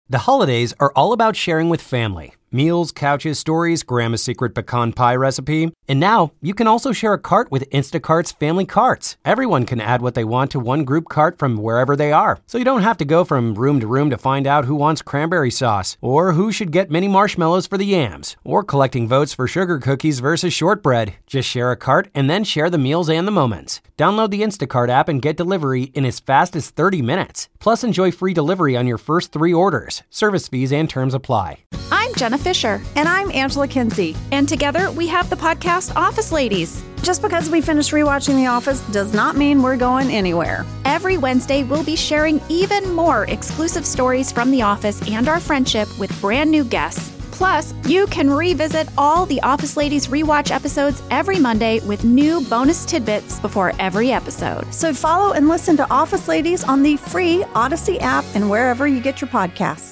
The holidays are all about sharing with family. Meals, couches, stories, Grandma's secret pecan pie recipe. And now, you can also share a cart with Instacart's Family Carts. Everyone can add what they want to one group cart from wherever they are. So you don't have to go from room to find out who wants cranberry sauce, or who should get mini marshmallows for the yams, or collecting votes for sugar cookies versus shortbread. Just share a cart and then share the meals and the moments. Download the Instacart app and get delivery in as fast as 30 minutes. Plus, enjoy free delivery on your first 3 orders. Service fees and terms apply. I'm Jenna Fisher. And I'm Angela Kinsey. And together we have the podcast Office Ladies. Just because we finished rewatching The Office does not mean we're going anywhere. Every Wednesday, we'll be sharing even more exclusive stories from The Office and our friendship with brand new guests. Plus, you can revisit all the Office Ladies rewatch episodes every Monday with new bonus tidbits before every episode. So follow and listen to Office Ladies on the free Odyssey app and wherever you get your podcasts.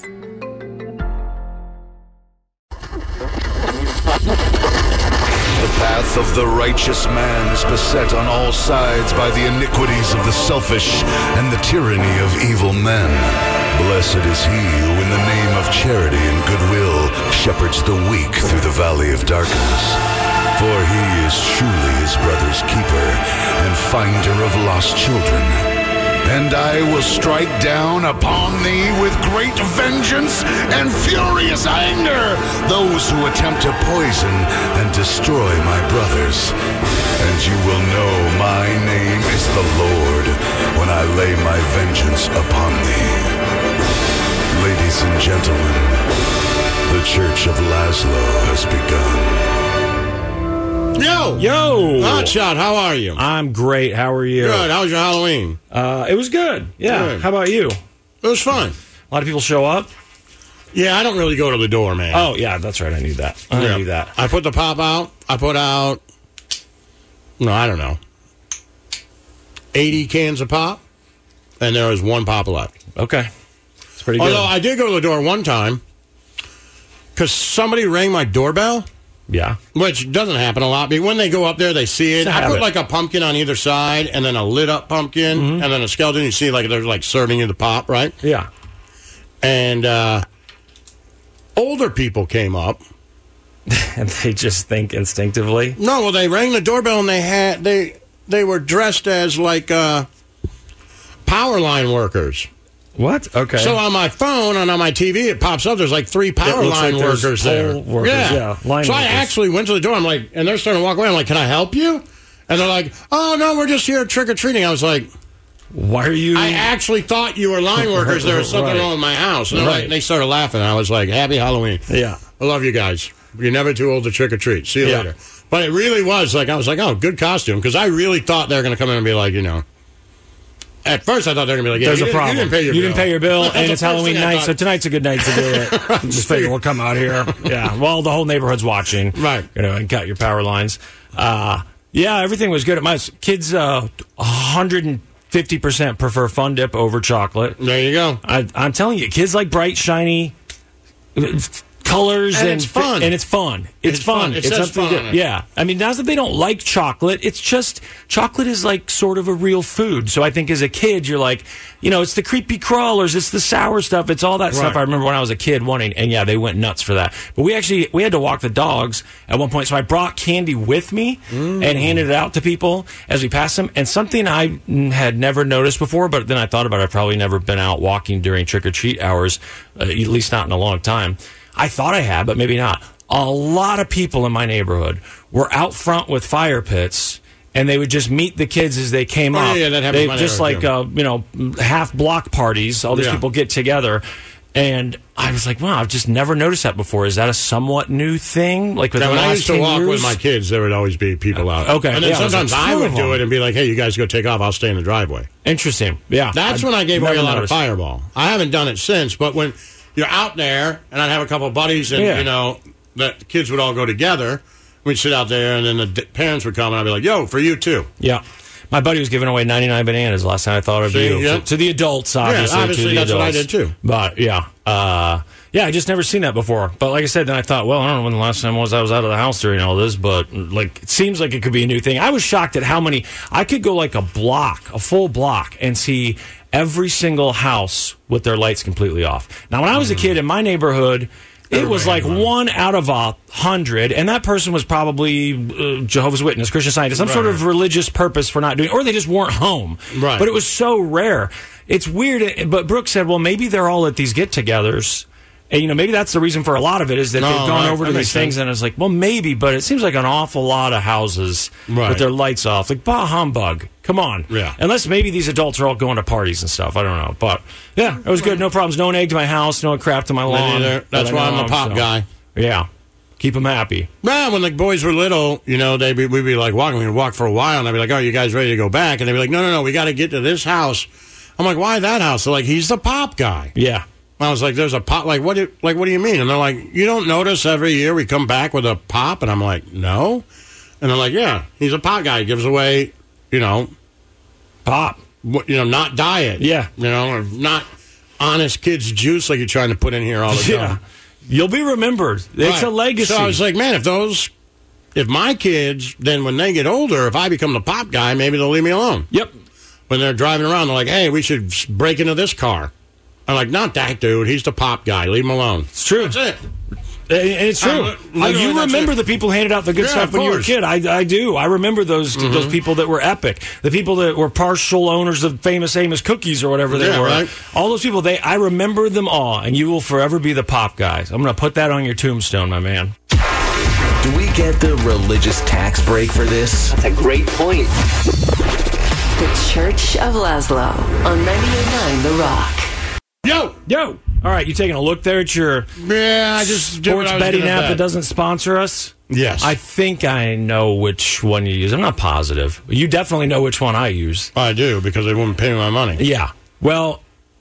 The path of the righteous man is beset on all sides by the iniquities of the selfish and the tyranny of evil men. Blessed is he who in the name of charity and goodwill shepherds the weak through the valley of darkness. For he is truly his brother's keeper and finder of lost children. And I will strike down upon thee with great vengeance and furious anger those who attempt to poison and destroy my brothers. And you will know my name is the Lord when I lay my vengeance upon thee. Ladies and gentlemen, the Church of Laszlo has begun. Yo! Hotshot, how are you? I'm great. How are you? Good. How was your Halloween? It was good. Yeah. Good. How about you? It was fun. A lot of people show up? Yeah, I don't really go to the door, man. Oh, yeah, that's right. I knew that. I knew that. I put the pop out. I put out, I don't know, 80 cans of pop, and there was 1 pop left. Okay. It's pretty good. Although I did go to the door one time, because somebody rang my doorbell. Yeah. Which doesn't happen a lot. But when they go up there, they see it. I put like a pumpkin on either side, and then a lit up pumpkin, and then a skeleton. You see, like they're like serving you the pop, right? Yeah. And older people came up, and they just think instinctively. No, well, they rang the doorbell, and they were dressed as like power line workers. What? Okay. So on my phone and on my TV, it pops up. There's like 3 power line workers there. Yeah. So I actually went to the door. I'm like, and they're starting to walk away. I'm like, can I help you? And they're like, oh, no, we're just here trick or treating. I was like, why are you? I actually thought you were line workers. There was something wrong with my house. And like, they started laughing. I was like, happy Halloween. Yeah. I love you guys. You're never too old to trick or treat. See you later. But it really was like, I was like, oh, good costume. Because I really thought they were going to come in and be like, At first, I thought they were going to be like, there's a problem. You didn't pay your bill. And it's Halloween night, so tonight's a good night to do it. Just figure we'll come out here. Yeah. Well, the whole neighborhood's watching. Right. And cut your power lines. Yeah, everything was good. My kids, 150% prefer Fun Dip over chocolate. There you go. I'm telling you, kids like bright, shiny colors and it's fun. And it's fun. It's fun. It says fun. Good. Yeah. I mean, not that they don't like chocolate. It's just chocolate is like sort of a real food. So I think as a kid, you're like, it's the creepy crawlers, it's the sour stuff, it's all that stuff. I remember when I was a kid wanting, and yeah, they went nuts for that. But we had to walk the dogs at one point, so I brought candy with me and handed it out to people as we passed them. And something I had never noticed before, but then I thought about it, I've probably never been out walking during trick-or-treat hours, at least not in a long time. I thought I had, but maybe not. A lot of people in my neighborhood were out front with fire pits, and they would just meet the kids as they came up. Yeah, that happened. They just like half block parties. All these people get together, and I was like, wow, I've just never noticed that before. Is that a somewhat new thing? Like with when the I last used to 10 walk years? with my kids, there would always be people out. Okay, and then sometimes I would do it and be like, hey, you guys go take off. I'll stay in the driveway. Interesting. Yeah, that's when I gave away a lot of Fireball. I haven't done it since, but when you're out there, and I'd have a couple of buddies, and the kids would all go together. We'd sit out there, and then the parents would come, and I'd be like, "Yo, for you too." Yeah, my buddy was giving away 99 bananas last time. I thought of you to the adults, obviously. Yeah, obviously that's what I did too. But I just never seen that before. But like I said, then I thought, well, I don't know when the last time was I was out of the house during all this, but like it seems like it could be a new thing. I was shocked at how many I could go like a full block, and see every single house with their lights completely off. Now, when I was a kid in my neighborhood, it was like 1 out of 100, and that person was probably Jehovah's Witness, Christian Scientist, some sort of religious purpose for not doing, or they just weren't home. Right. But it was so rare. It's weird. But Brooke said, well, maybe they're all at these get-togethers. And, maybe that's the reason for a lot of it is that they've gone over to these things, and it's like, well, maybe, but it seems like an awful lot of houses with their lights off. Like, bah humbug. Come on. Yeah. Unless maybe these adults are all going to parties and stuff. I don't know. But, yeah, it was good. No problems. No one egged my house. No one crapped on my lawn. That's why I'm the pop guy. Yeah. Keep them happy. Well, when the boys were little, we'd be like walking. We'd walk for a while, and I'd be like, oh, you guys ready to go back? And they'd be like, no, we got to get to this house. I'm like, why that house? They're like, he's the pop guy. Yeah. I was like, there's a pop. Like, what do you mean? And they're like, you don't notice every year we come back with a pop? And I'm like, no. And they're like, yeah, he's a pop guy. He gives away, pop. Not diet. Yeah. Or not honest kids juice like you're trying to put in here all the time. Yeah. You'll be remembered. It's a legacy. So I was like, man, if my kids, then when they get older, if I become the pop guy, maybe they'll leave me alone. Yep. When they're driving around, they're like, hey, we should break into this car. I'm like, not that dude. He's the pop guy. Leave him alone. It's true. That's it. And it's true. You remember the people handed out the good stuff when you were a kid. I do. I remember those people that were epic. The people that were partial owners of Famous Amos cookies or whatever they were. Right. All those people, I remember them all, and you will forever be the pop guys. I'm going to put that on your tombstone, my man. Do we get the religious tax break for this? That's a great point. The Church of Laszlo on 98.9 The Rock. Yo! All right, you taking a look there at your I just sports betting app that doesn't sponsor us? Yes. I think I know which one you use. I'm not positive. You definitely know which one I use. I do, because they wouldn't pay me my money. Yeah. Well,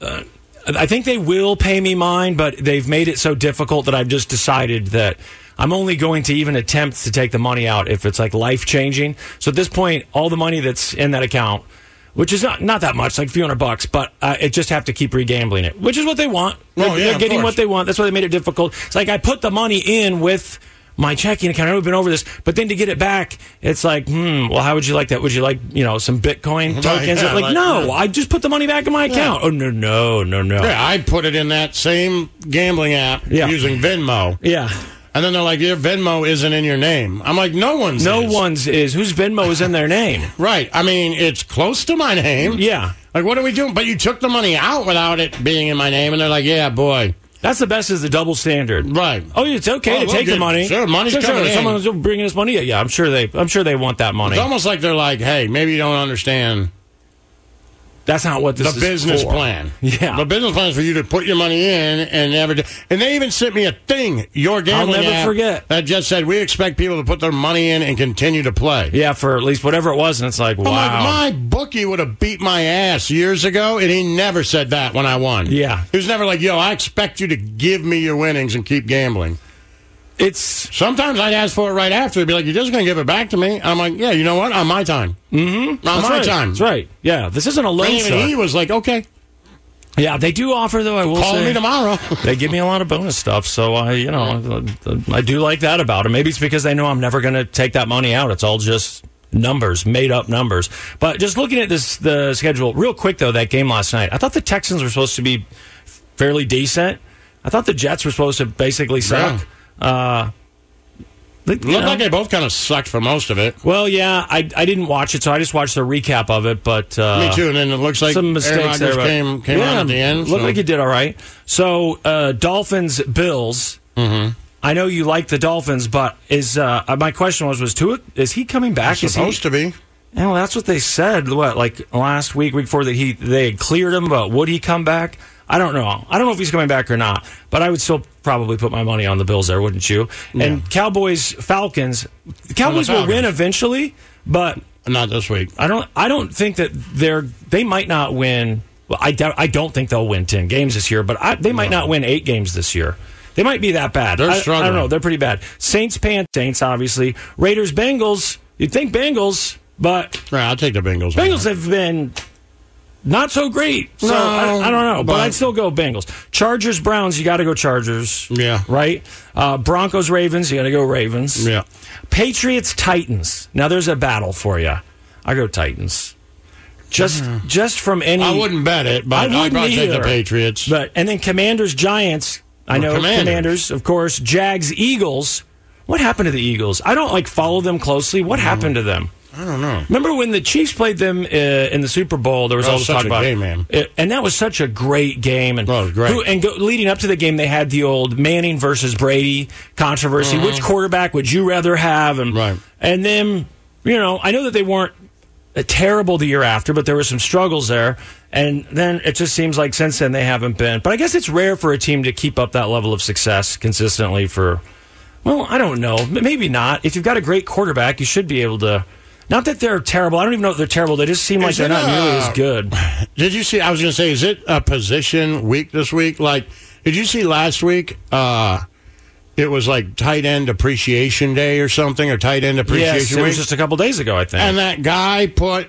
I think they will pay me mine, but they've made it so difficult that I've just decided that I'm only going to even attempt to take the money out if it's like life-changing. So at this point, all the money that's in that account, which is not that much, like a few $100, but it just have to keep re-gambling it, which is what they want. They're getting what they want. That's why they made it difficult. It's like I put the money in with my checking account. I know we've been over this, but then to get it back, it's like, well, how would you like that? Would you like, some Bitcoin tokens? No, I just put the money back in my account. Oh, no. Yeah, I put it in that same gambling app using Venmo. Yeah. And then they're like, your Venmo isn't in your name. I'm like, no one's is. Whose Venmo is in their name? Right. I mean, it's close to my name. Yeah. Like, what are we doing? But you took the money out without it being in my name, and they're like, yeah, boy. That's the best is the double standard. Right. Oh, it's okay to take the money. Sure, money's coming in. Someone's bringing us money. Yeah, I'm sure they want that money. It's almost like they're like, hey, maybe you don't understand. That's not what this is for. The business plan. Yeah. The business plan is for you to put your money in and never do. And they even sent me a thing, your gambling I'll never app, forget. that just said, we expect people to put their money in and continue to play. Yeah, for at least whatever it was. And it's like, wow. My bookie would have beat my ass years ago, and he never said that when I won. Yeah. He was never like, yo, I expect you to give me your winnings and keep gambling. Sometimes I'd ask for it right after. They'd be like, you're just going to give it back to me? I'm like, yeah, you know what? On my time. Mm-hmm. On my time. That's right. Yeah, this isn't a loan shark. He was like, okay. Yeah, they do offer, though, I will Call say. me tomorrow. They give me a lot of bonus stuff, so I do like that about them. Maybe it's because they know I'm never going to take that money out. It's all just numbers, made-up numbers. But just looking at the schedule, real quick, though, that game last night, I thought the Texans were supposed to be fairly decent. I thought the Jets were supposed to basically suck. Yeah. Looked like they both kind of sucked for most of it. Well, yeah, I didn't watch it, so I just watched the recap of it. But me too. And then it looks like some mistakes there came on at the end. Looked like he did all right. So Dolphins, Bills. Mm-hmm. I know you like the Dolphins, but my question was Tua, is he coming back? He's supposed to be. Well, that's what they said. Like last week before that they had cleared him, but would he come back? I don't know. I don't know if he's coming back or not, but I would still probably put my money on the Bills there, wouldn't you? Yeah. And Cowboys, Falcons. The Cowboys will win eventually, but not this week. I don't think that they might not win. Well, I don't think they'll win 10 games this year, but they might not win 8 games this year. They might be that bad. They're struggling. I don't know. They're pretty bad. Saints, obviously. Raiders, Bengals. You'd think Bengals, but right, I'll take the Bengals. Bengals have been not so great. So I don't know, but I'd still go Bengals. Chargers, Browns, you got to go Chargers. Yeah. Right? Broncos, Ravens, you got to go Ravens. Yeah. Patriots, Titans. Now there's a battle for you. I go Titans. Just from any... I wouldn't bet it, but I'd probably take the Patriots. And then Commanders, Giants. I know Commanders, of course. Jags, Eagles. What happened to the Eagles? I don't follow them closely. What happened to them? I don't know. Remember when the Chiefs played them in the Super Bowl? There was all this talk about game, man. And that was such a great game. And it was great. Leading up to the game, they had the old Manning versus Brady controversy. Which quarterback would you rather have? And then, I know that they weren't terrible the year after, but there were some struggles there. And then it just seems like since then they haven't been. But I guess it's rare for a team to keep up that level of success consistently for, I don't know. Maybe not. If you've got a great quarterback, you should be able to. Not that they're terrible. I don't even know if they're terrible. They just seem like they're not nearly as good. Did you see? I was going to say, is it a position week this week? Did you see last week? It was like tight end appreciation day or something, or tight end appreciation week. It was just a couple days ago, I think. And that guy put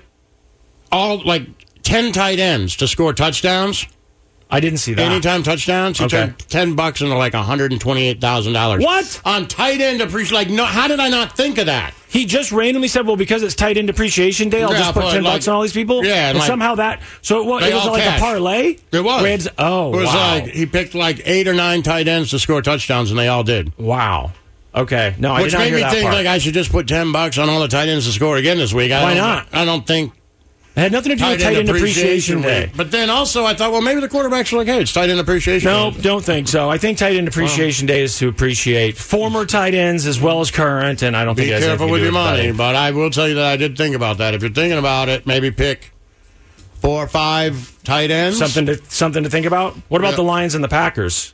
10 tight ends to score touchdowns. I didn't see that. Anytime touchdowns, he turned $10 into $128,000. What? On tight end appreciation. No, how did I not think of that? He just randomly said, well, because it's tight end appreciation day, I'll just put $10 on all these people? Yeah. And somehow that... So it was like a parlay? It was. It was wow. he picked 8 or 9 tight ends to score touchdowns, and they all did. Wow. Okay. No, I did not hear that Which made me think I should just put $10 on all the tight ends to score again this week. Why not? I don't think... It had nothing to do with tight end appreciation day. But then also I thought, maybe the quarterbacks are hey, it's tight end appreciation day. No, don't think so. I think tight end appreciation day is to appreciate former tight ends as well as current, and I don't think it has anything to do with your money. But I will tell you that I did think about that. If you're thinking about it, maybe pick 4 or 5 tight ends. Something to think about? What about the Lions and the Packers?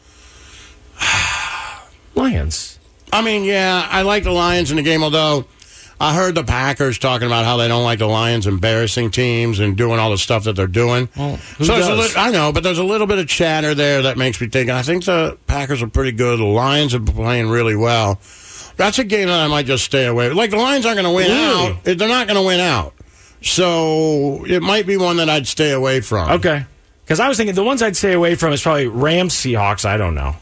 Lions. I like the Lions in the game, although... I heard the Packers talking about how they don't like the Lions embarrassing teams and doing all the stuff that they're doing. Well, who does? I know, but there's a little bit of chatter there that makes me think, I think the Packers are pretty good. The Lions are playing really well. That's a game that I might just stay away. The Lions aren't going to win out. They're not going to win out. So it might be one that I'd stay away from. Okay. Because I was thinking the ones I'd stay away from is probably Rams, Seahawks. I don't know.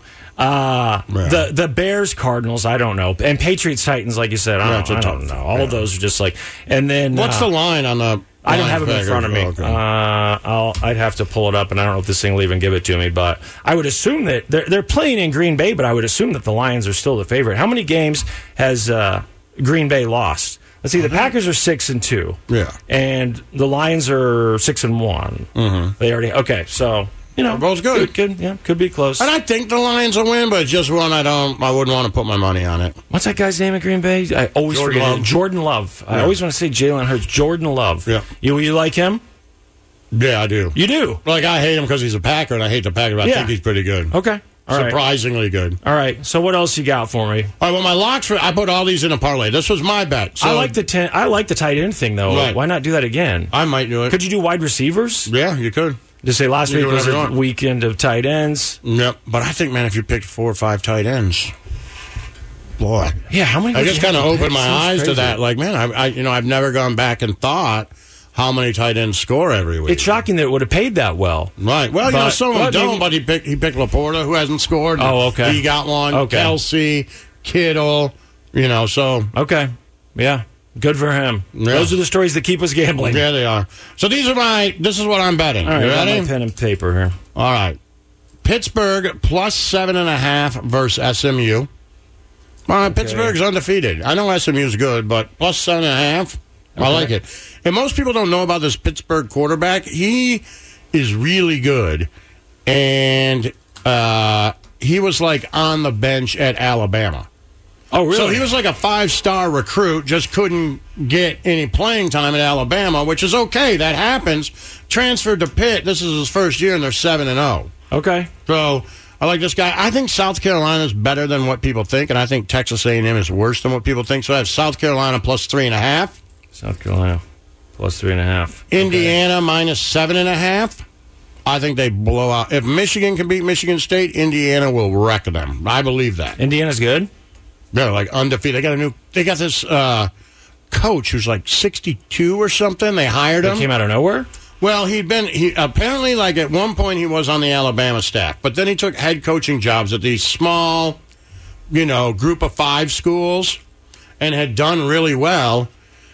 The Bears, Cardinals, I don't know, and Patriots, Titans, like you said, I don't know. All of those are just and then what's the line on the? I don't have it in front of me. Okay. I'd have to pull it up, and I don't know if this thing will even give it to me. But I would assume that they're playing in Green Bay, but I would assume that the Lions are still the favorite. How many games has Green Bay lost? Let's see. The Packers are 6-2. Yeah, and the Lions are 6-1. Mm-hmm. They already so. They're both good. Could be close. And I think the Lions will win, but it's just one I wouldn't want to put my money on it. What's that guy's name at Green Bay? I always forget it. Jordan Love. Yeah. I always want to say Jalen Hurts. Jordan Love. Yeah. You like him? Yeah, I do. You do? I hate him because he's a Packer, and I hate the Packer, but I think he's pretty good. Okay. Surprisingly good. All right. So what else you got for me? All right. Well, my locks I put all these in a parlay. This was my bet. So, I like the tight end thing though. Right. Why not do that again? I might do it. Could you do wide receivers? Yeah, you could. Just say last week was a weekend of tight ends. Yep. But I think, man, if you picked 4 or 5 tight ends, boy. Yeah. How many? I just kind of opened my eyes to that. I've never gone back and thought how many tight ends score every week. It's shocking that it would have paid that well. Right. Well, some of them don't, but he picked Laporta, who hasn't scored. Oh, okay. He got one. Okay. Kelsey, Kittle, so. Okay. Yeah. Good for him. Yeah. Those are the stories that keep us gambling. Yeah, they are. So this is what I'm betting. All right, you ready? I got my pen and paper here. All right. Pittsburgh plus 7.5 versus SMU. All right, Pittsburgh's undefeated. I know SMU's good, but plus 7.5, I like it. And most people don't know about this Pittsburgh quarterback. He is really good, and he was on the bench at Alabama. Oh, really? So he was a 5-star recruit, just couldn't get any playing time at Alabama, which is okay. That happens. Transferred to Pitt. This is his first year, and they're 7-0. Okay. So I like this guy. I think South Carolina is better than what people think, and I think Texas A&M is worse than what people think. So I have South Carolina plus 3.5. South Carolina plus 3.5. Indiana minus 7.5. I think they blow out. If Michigan can beat Michigan State, Indiana will wreck them. I believe that. Indiana's good? They're undefeated. They got this coach who's 62 or something. They hired him. He came out of nowhere? Well, he apparently at one point he was on the Alabama staff, but then he took head coaching jobs at these small, group of 5 schools and had done really well.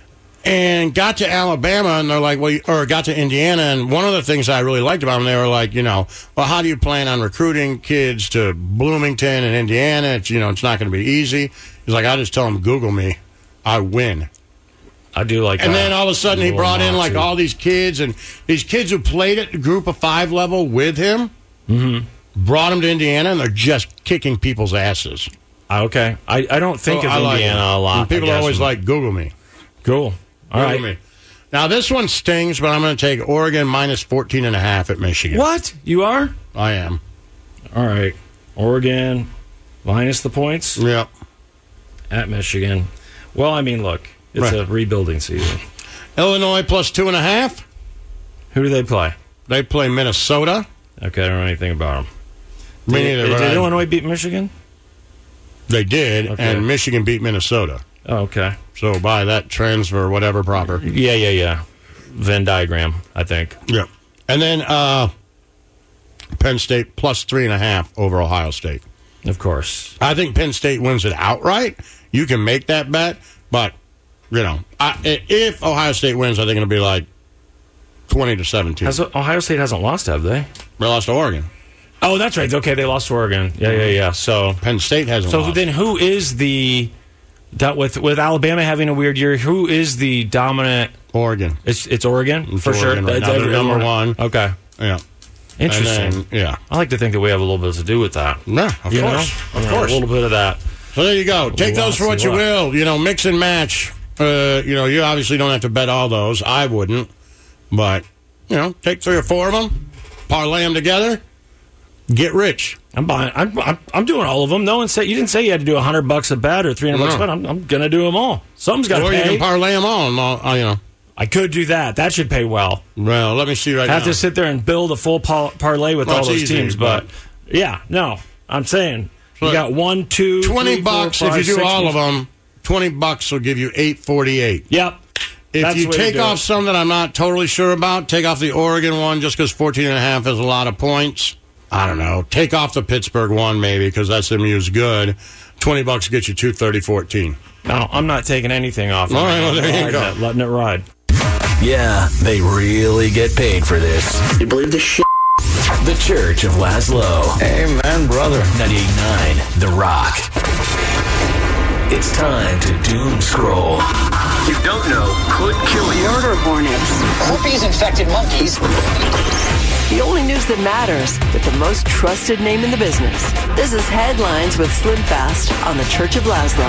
And got to Alabama, and they're like, or got to Indiana, and one of the things I really liked about them, they were like, well, how do you plan on recruiting kids to Bloomington and Indiana? It's not going to be easy. He's like, I just tell them, Google me, I win. I do like that. And then all of a sudden, he brought in like all these kids, and these kids who played at the Group of 5 level with him, brought them to Indiana, and they're just kicking people's asses. Okay, I don't think of Indiana a lot. And people are always like, Google me. Cool. All right. Me. Now, this one stings, but I'm going to take Oregon minus 14.5 at Michigan. What? You are? I am. All right. Oregon minus the points? Yep. At Michigan. Well, I mean, look, it's a rebuilding season. Illinois plus 2.5. Who do they play? They play Minnesota. Okay, I don't know anything about them. Me neither. Did Illinois beat Michigan? They did, and Michigan beat Minnesota. Oh, okay. So by that transfer, whatever proper. Yeah. Venn diagram, I think. Yeah. And then Penn State plus 3.5 over Ohio State. Of course. I think Penn State wins it outright. You can make that bet, but, if Ohio State wins, I think it'll be like 20-17. Ohio State hasn't lost, have they? They lost to Oregon. Oh, that's right. Okay, they lost to Oregon. Yeah. So Penn State hasn't lost. So then who is with Alabama having a weird year, who is the dominant? Oregon. It's Oregon, for sure. Right now. They're number one. Okay. Yeah. Interesting. Then, I like to think that we have a little bit to do with that. Yeah, of course. Of course. A little bit of that. So there you go. Take those for what you will. Mix and match. You obviously don't have to bet all those. I wouldn't. But, take 3 or 4 of them, parlay them together, get rich. I'm buying. I'm doing all of them. No one said you didn't say you had to do $100 a bet or $300 a bet. I'm gonna do them all. Something's got to pay. Or you can parlay them all. I could do that. That should pay well. Well, let me see now. I have to sit there and build a full parlay with all those teams. But I'm saying you got 1, 2, $20 4, 5, if you do 6 all of them. $20 will give you $8.48. Yep. If you take off some that I'm not totally sure about, take off the Oregon one just because 14.5 is a lot of points. I don't know. Take off the Pittsburgh one maybe because that's SMU's good. $20 gets you 230-14. No, I'm not taking anything off. All right, well, there you go. Letting it ride. Yeah, they really get paid for this. You believe this shit? The Church of Laszlo. Amen, brother. 98.9 The Rock. It's time to doom scroll. You don't know could kill you. Murder hornets. Herpes-infected monkeys. The only news that matters with the most trusted name in the business. This is Headlines with Slim Fast on the Church of Laszlo.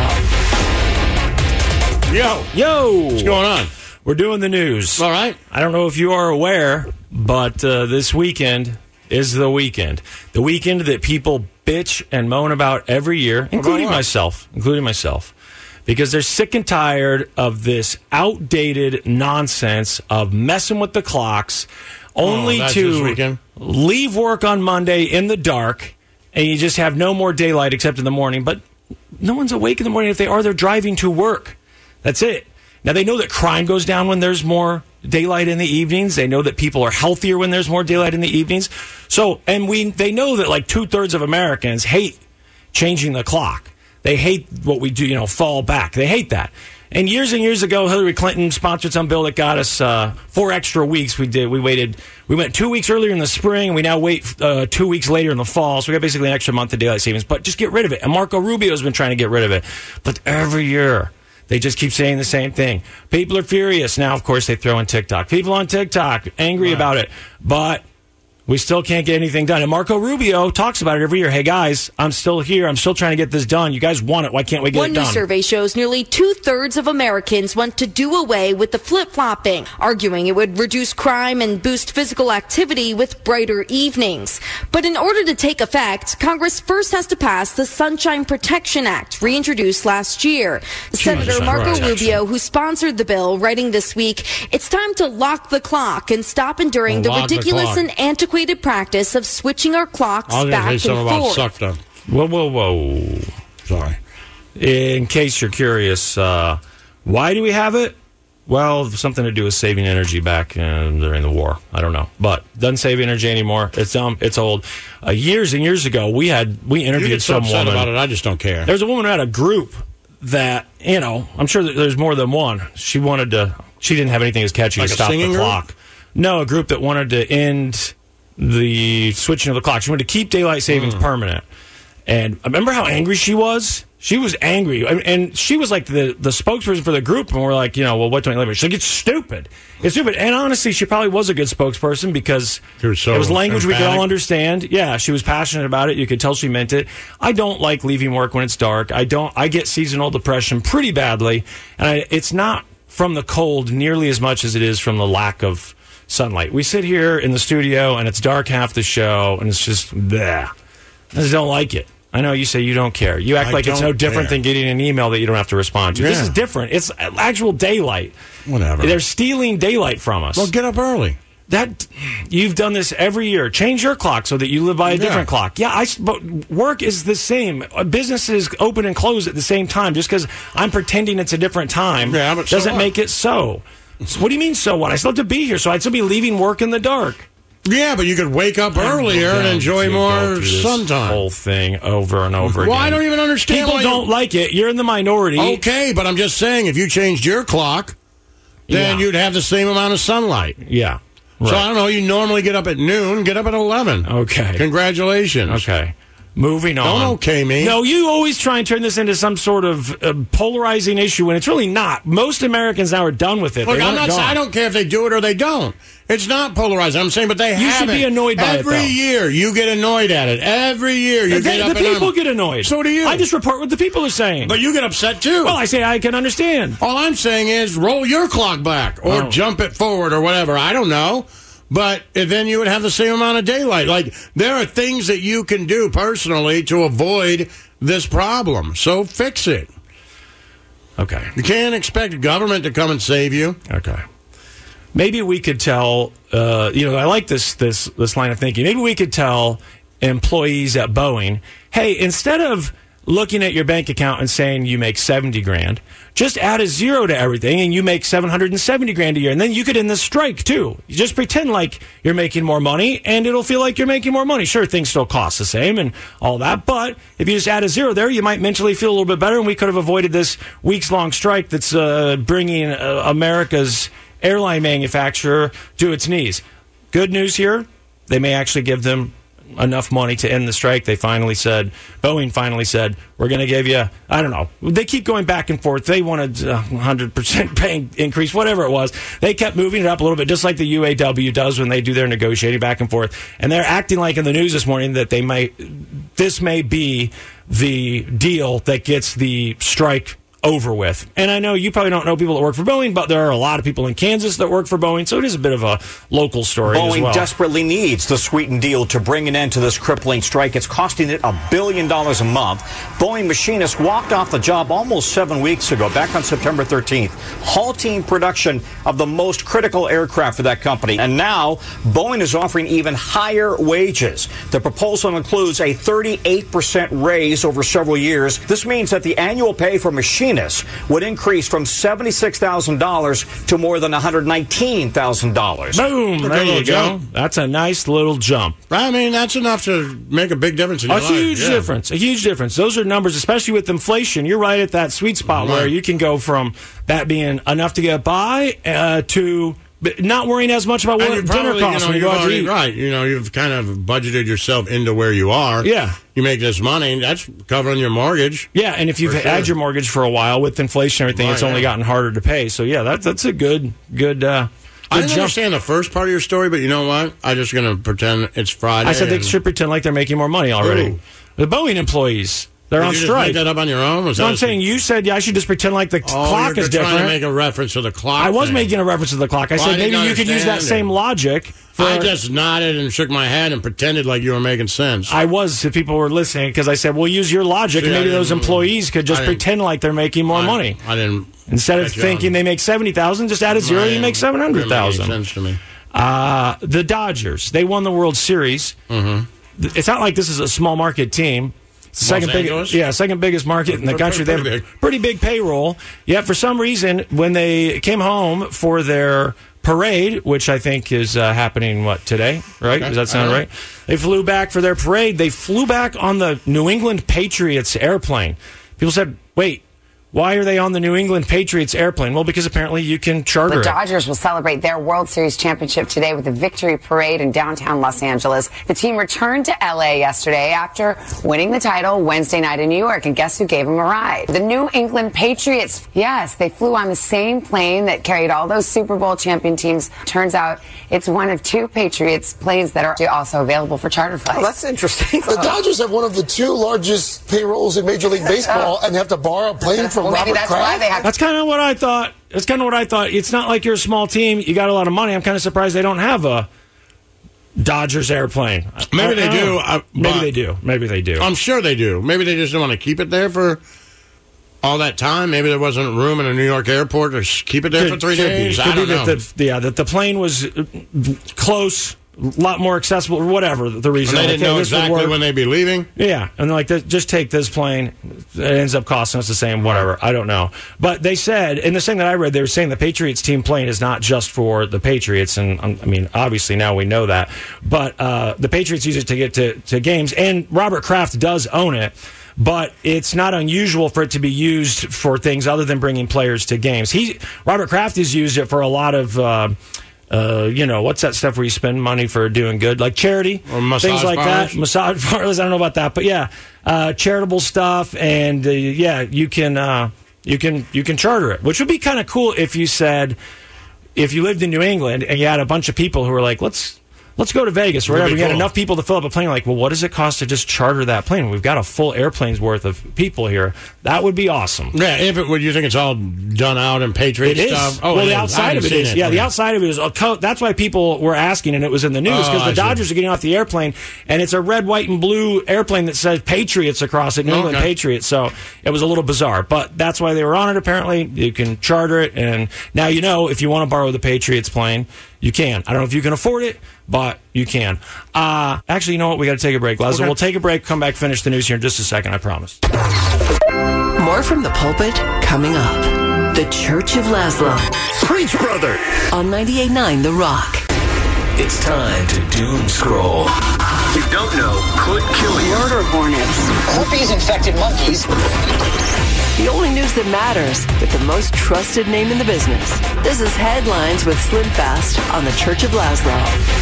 Yo! What's going on? We're doing the news. All right. I don't know if you are aware, but this weekend is the weekend. The weekend that people bitch and moan about every year, including myself. Because they're sick and tired of this outdated nonsense of messing with the clocks only to leave work on Monday in the dark and you just have no more daylight except in the morning. But no one's awake in the morning. If they are, they're driving to work. That's it. Now, they know that crime goes down when there's more daylight in the evenings. They know that people are healthier when there's more daylight in the evenings. So, and they know that like 2/3 of Americans hate changing the clock. They hate what we do, fall back. They hate that. And years ago, Hillary Clinton sponsored some bill that got us 4 extra weeks. We went 2 weeks earlier in the spring, and we now wait 2 weeks later in the fall. So we got basically an extra month of daylight savings. But just get rid of it. And Marco Rubio has been trying to get rid of it. But every year, they just keep saying the same thing. People are furious. Now, of course, they throw in TikTok. People on TikTok angry about it. But we still can't get anything done. And Marco Rubio talks about it every year. Hey, guys, I'm still here. I'm still trying to get this done. You guys want it. Why can't we get it done? One new survey shows nearly 2/3 of Americans want to do away with the flip-flopping, arguing it would reduce crime and boost physical activity with brighter evenings. But in order to take effect, Congress first has to pass the Sunshine Protection Act, reintroduced last year. Senator Marco Rubio, who sponsored the bill, writing this week, it's time to lock the clock and stop enduring the ridiculous and antiquated practice of switching our clocks back and forth. Whoa. Sorry. In case you're curious, why do we have it? Well, something to do with saving energy back during the war. I don't know. But doesn't save energy anymore. It's dumb. It's old. Years and years ago, we interviewed some woman. Upset about it. I just don't care. There's a woman who had a group that, I'm sure that there's more than one. She didn't have anything as catchy as Stop the Clock. Group? No, a group that wanted to end the switching of the clock. She wanted to keep daylight savings permanent. And I remember how angry she was. She was angry. And she was like the spokesperson for the group. And we're like, well, what don't you live? She's like, it's stupid. It's stupid. And honestly, she probably was a good spokesperson because it was language we could all understand. Yeah, she was passionate about it. You could tell she meant it. I don't like leaving work when it's dark. I get seasonal depression pretty badly. And it's not from the cold nearly as much as it is from the lack of sunlight. We sit here in the studio and it's dark half the show and it's just bleh. I just don't like it. I know you say you don't care. You act like it's no different than getting an email that you don't have to respond to. Yeah. This is different. It's actual daylight. Whatever. They're stealing daylight from us. Well, get up early. You've done this every year. Change your clock so that you live by a different clock. Yeah, but work is the same. Businesses open and close at the same time. Just because I'm pretending it's a different time doesn't make it so. So what do you mean, so what? I still have to be here, so I'd still be leaving work in the dark. Yeah, but you could wake up earlier and enjoy more sun time. Whole thing over and over again. Well, I don't even understand. People don't like it. You're in the minority. Okay, but I'm just saying, if you changed your clock, then you'd have the same amount of sunlight. Yeah. Right. So I don't know. You normally get up at noon. Get up at 11. Okay. Congratulations. Okay. Moving on. Don't okay me. No, you always try and turn this into some sort of polarizing issue, and it's really not. Most Americans now are done with it. Look, I don't care if they do it or they don't. It's not polarizing. I'm saying, but they You should be annoyed by it, Every year, you get annoyed at it. Every year, you get up the people get annoyed. So do you. I just report what the people are saying. But you get upset, too. Well, I say I can understand. All I'm saying is roll your clock back or jump it forward or whatever. I don't know. But then you would have the same amount of daylight. Like, there are things that you can do personally to avoid this problem. So fix it. Okay. You can't expect government to come and save you. Okay. Maybe we could tell, I like this line of thinking. Maybe we could tell employees at Boeing, hey, instead of looking at your bank account and saying you make $70,000, just add a zero to everything and you make $770,000 a year. And then you could end the strike too. You just pretend like you're making more money and it'll feel like you're making more money. Sure, things still cost the same and all that. But if you just add a zero there, you might mentally feel a little bit better. And we could have avoided this weeks-long strike that's bringing America's airline manufacturer to its knees. Good news here. They may actually give them enough money to end the strike. Boeing finally said, we're going to give you, I don't know. They keep going back and forth. They wanted 100% pay increase, whatever it was. They kept moving it up a little bit, just like the UAW does when they do their negotiating back and forth. And they're acting like in the news this morning that this may be the deal that gets the strike over with. And I know you probably don't know people that work for Boeing, but there are a lot of people in Kansas that work for Boeing, so it is a bit of a local story as well. Boeing desperately needs the sweetened deal to bring an end to this crippling strike. It's costing it $1 billion a month. Boeing machinists walked off the job almost 7 weeks ago, back on September 13th, halting production of the most critical aircraft for that company. And now, Boeing is offering even higher wages. The proposal includes a 38% raise over several years. This means that the annual pay for machinists would increase from $76,000 to more than $119,000. Boom! There you go. That's a nice little jump. I mean, that's enough to make a big difference in your life. A huge difference. A huge difference. Those are numbers, especially with inflation. You're right at that sweet spot where you can go from that being enough to get by to not worrying as much about what dinner costs when you go out to eat. Right. You've kind of budgeted yourself into where you are. Yeah. You make this money, that's covering your mortgage. Yeah, and if you've had your mortgage for a while with inflation and everything, it's only gotten harder to pay. So, yeah, that's a good I didn't understand the first part of your story, but you know what? I'm just going to pretend it's Friday. I said they should pretend like they're making more money already. Ooh. The Boeing employees, they're on strike. Did you just make that up on your own? I'm saying you said I should just pretend like the clock is different. You're trying to make a reference to the clock. I was making a reference to the clock. I said maybe you could use that same logic. I just nodded and shook my head and pretended like you were making sense. I was, if people were listening, because I said, well, use your logic, and maybe those employees could just pretend like they're making more money. I didn't. Instead of thinking they make $70,000, just add a zero, you make $700,000. Makes sense to me. The Dodgers, they won the World Series. Mm-hmm. It's not like this is a small market team. Second biggest market in the country. They have a pretty big payroll. Yet for some reason, when they came home for their parade, which I think is happening, today, right? Okay. Does that sound right? They flew back for their parade. They flew back on the New England Patriots airplane. People said, wait, Why are they on the New England Patriots airplane? Well, because apparently you can charter The it. Dodgers will celebrate their World Series championship today with a victory parade in downtown Los Angeles. The team returned to L.A. yesterday after winning the title Wednesday night in New York. And guess who gave them a ride? The New England Patriots. Yes, they flew on the same plane that carried all those Super Bowl champion teams. Turns out it's one of 2 Patriots planes that are also available for charter flights. Oh, that's interesting. The Dodgers have one of the 2 largest payrolls in Major League Baseball and have to borrow a plane from Robert Kraft. That's kind of what I thought. It's not like you're a small team. You got a lot of money. I'm kind of surprised they don't have a Dodgers airplane. Maybe they do. Maybe they do. I'm sure they do. Maybe they just don't want to keep it there for all that time. Maybe there wasn't room in a New York airport to keep it there for 3 days. I don't know. That the plane was close, a lot more accessible, or whatever the reason. And they didn't know exactly when they'd be leaving? Yeah, and they're like, just take this plane. It ends up costing us the same, whatever. I don't know. But they said, in the thing that I read, they were saying the Patriots team plane is not just for the Patriots, and I mean, obviously now we know that. But the Patriots use it to get to games, and Robert Kraft does own it. But it's not unusual for it to be used for things other than bringing players to games. Robert Kraft has used it for a lot of... what's that stuff where you spend money for doing good, like charity, or massage things like parlors? that. Massage parlors. I don't know about that, but yeah, charitable stuff, and you can charter it, which would be kind of cool if you lived in New England and you had a bunch of people who were like, let's go to Vegas or whatever. We had enough people to fill up a plane. Like, well, what does it cost to just charter that plane? We've got a full airplane's worth of people here. That would be awesome. Yeah, you think it's all done out in Patriot stuff? Oh, well, the outside of it is. Yeah, the outside of it is. That's why people were asking, and it was in the news, because the Dodgers are getting off the airplane, and it's a red, white, and blue airplane that says Patriots across it, New England Patriots. So it was a little bizarre, but that's why they were on it, apparently. You can charter it, and now you know if you want to borrow the Patriots plane, you can. I don't know if you can afford it, but you can. Actually, you know what? We got to take a break, Leslie. Okay. We'll take a break, come back, finish the news here in just a second, I promise. More from the pulpit coming up. The Church of Laszlo. Preach, brother! On 98.9 The Rock. It's time to doom scroll. You don't know could kill you. Murder hornets. Herpes-infected monkeys. The only news that matters with the most trusted name in the business. This is Headlines with Slim Fast on the Church of Laszlo.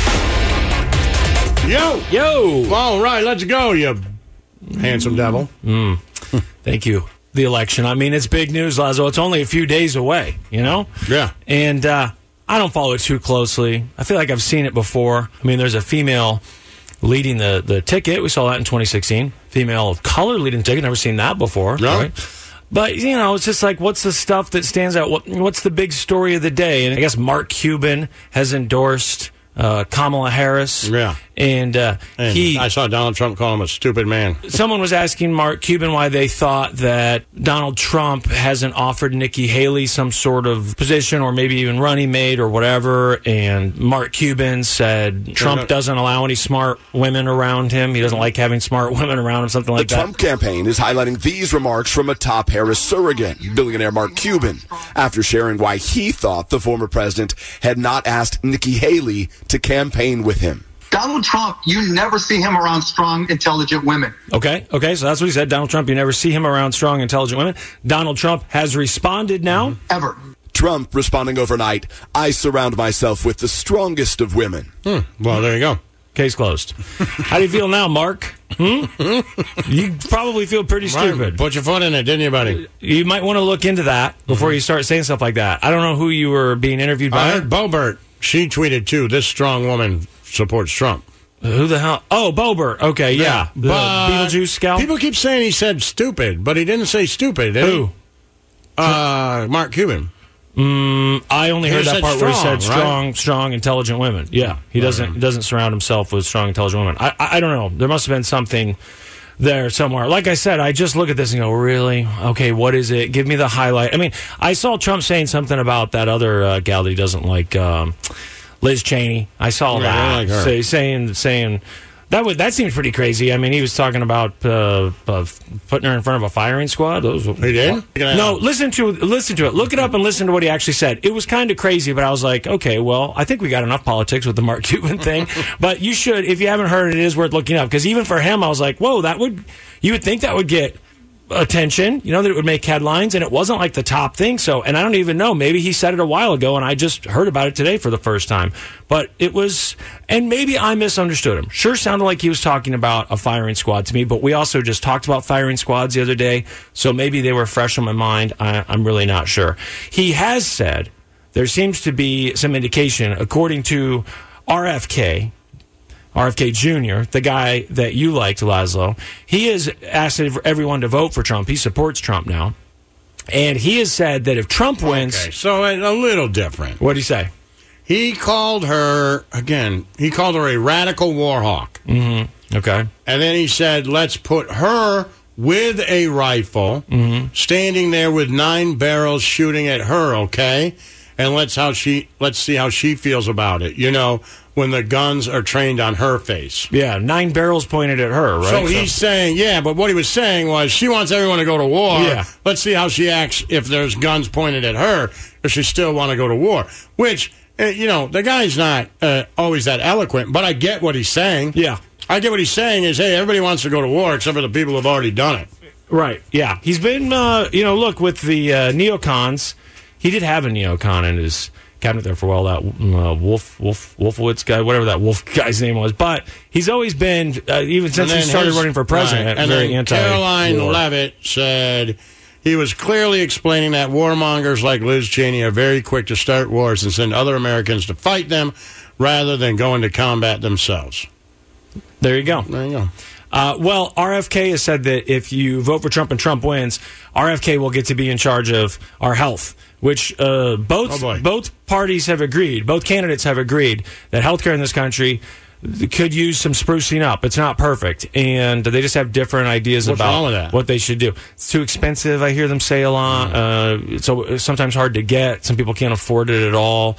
Yo! All right, let's go, you handsome devil. Thank you. The election. I mean, it's big news, Laszlo. It's only a few days away, you know? Yeah. And I don't follow it too closely. I feel like I've seen it before. I mean, there's a female leading the ticket. We saw that in 2016. Female of color leading the ticket. Never seen that before. No. Right? But, you know, it's just like, what's the stuff that stands out? What's the big story of the day? And I guess Mark Cuban has endorsed Kamala Harris. Yeah. And I saw Donald Trump call him a stupid man. Someone was asking Mark Cuban why they thought that Donald Trump hasn't offered Nikki Haley some sort of position or maybe even running mate or whatever. And Mark Cuban said Trump doesn't allow any smart women around him. He doesn't like having smart women around him, something like that. The Trump campaign is highlighting these remarks from a top Harris surrogate, billionaire Mark Cuban, after sharing why he thought the former president had not asked Nikki Haley to campaign with him. Donald Trump, you never see him around strong, intelligent women. Okay, so that's what he said. Donald Trump, you never see him around strong, intelligent women. Donald Trump has responded now. Ever. Trump responding overnight, I surround myself with the strongest of women. Well, there you go. Case closed. How do you feel now, Mark? You probably feel pretty stupid. Right. Put your foot in it, didn't you, buddy? You might want to look into that before you start saying stuff like that. I don't know who you were being interviewed by. I heard Boebert. She tweeted, too, this strong woman supports Trump. Who the hell? Oh, Boebert. Okay, yeah. The Beetlejuice scout. People keep saying he said stupid, but he didn't say stupid, did Who? Mark Cuban. I only heard that part where he said right? strong, intelligent women. Yeah, he doesn't surround himself with strong, intelligent women. I don't know. There must have been something there somewhere. Like I said, I just look at this and go, really? Okay, what is it? Give me the highlight. I mean, I saw Trump saying something about that other gal that he doesn't like, Liz Cheney. I saw that. I like her. Saying that seemed pretty crazy. I mean, he was talking about putting her in front of a firing squad. He did? No, listen to it. Look it up and listen to what he actually said. It was kind of crazy, but I was like, okay, well, I think we got enough politics with the Mark Cuban thing. But you should, if you haven't heard it, it is worth looking up. Because even for him, I was like, whoa, you would think that would get attention, that it would make headlines, and it wasn't like the top thing. So, and I don't even know, maybe he said it a while ago, and I just heard about it today for the first time. But it was, and maybe I misunderstood him. Sure sounded like he was talking about a firing squad to me, but we also just talked about firing squads the other day, so maybe they were fresh on my mind. I'm really not sure. He has said there seems to be some indication, according to RFK Jr., the guy that you liked, Laszlo, he has asked everyone to vote for Trump. He supports Trump now. And he has said that if Trump wins... Okay, so a little different. What did he say? He called her a radical war hawk. Mm-hmm. Okay. And then he said, let's put her with a rifle, standing there with 9 barrels shooting at her, okay? And let's see how she feels about it. When the guns are trained on her face. Yeah, 9 barrels pointed at her, right? So he's saying, but what he was saying was she wants everyone to go to war. Yeah. Let's see how she acts if there's guns pointed at her, if she still want to go to war. Which, the guy's not always that eloquent, but I get what he's saying. Yeah. I get what he's saying is, hey, everybody wants to go to war except for the people who have already done it. Right, yeah. He's been, look, with the neocons, he did have a neocon in his cabinet there for a while, that Wolfowitz guy, whatever that Wolf guy's name was. But he's always been, even since he started running for president, and very then Caroline Leavitt said he was clearly explaining that warmongers like Liz Cheney are very quick to start wars and send other Americans to fight them rather than go into combat themselves. There you go. There you go. Well, RFK has said that if you vote for Trump and Trump wins, RFK will get to be in charge of our health, which both parties have agreed, both candidates have agreed that healthcare in this country could use some sprucing up. It's not perfect, and they just have different ideas about what they should do. It's too expensive, I hear them say a lot. It's sometimes hard to get. Some people can't afford it at all.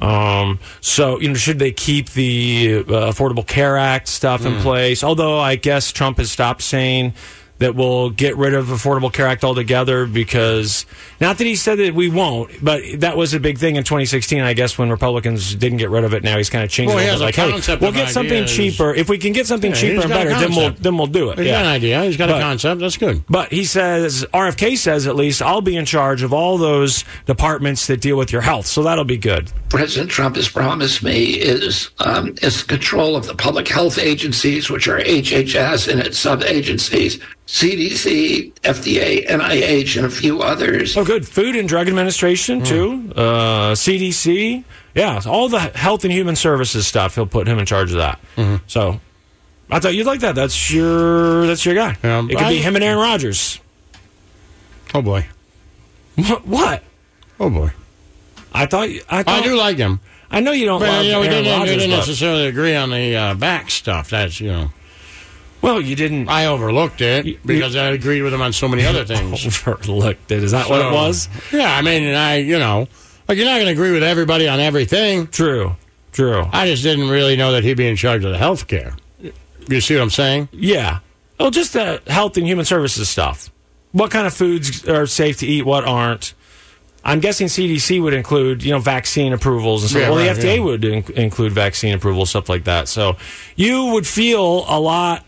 So, should they keep the Affordable Care Act stuff in place? Although I guess Trump has stopped saying that we'll get rid of Affordable Care Act altogether, because, not that he said that we won't, but that was a big thing in 2016, I guess, when Republicans didn't get rid of it. Now he's kind of changing it. Like, hey, we'll get something cheaper. If we can get something cheaper and better, then we'll do it. He's got an idea. He's got a concept. That's good. But he says, RFK says, at least, I'll be in charge of all those departments that deal with your health. So that'll be good. President Trump has promised me is control of the public health agencies, which are HHS and its sub-agencies, CDC, FDA, NIH, and a few others. Oh, good. Food and Drug Administration, too. CDC. Yeah, all the health and human services stuff, he'll put him in charge of that. So I thought you'd like that. That's your guy. It could be him and Aaron Rodgers. Oh, boy. What? Oh, boy. I do like him. I know you don't love Aaron Rodgers. We didn't necessarily agree on the back stuff. That's, Well, you didn't. I overlooked it because I agreed with him on so many other things. Overlooked it. Is that what it was? Yeah, I mean, you're not going to agree with everybody on everything. True. I just didn't really know that he'd be in charge of the health care. You see what I'm saying? Yeah. Oh, just the health and human services stuff. What kind of foods are safe to eat, what aren't? I'm guessing CDC would include, vaccine approvals and stuff. Yeah, the FDA would include vaccine approvals, stuff like that. So you would feel a lot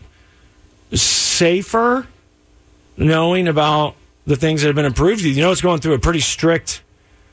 safer knowing about the things that have been approved. It's going through a pretty strict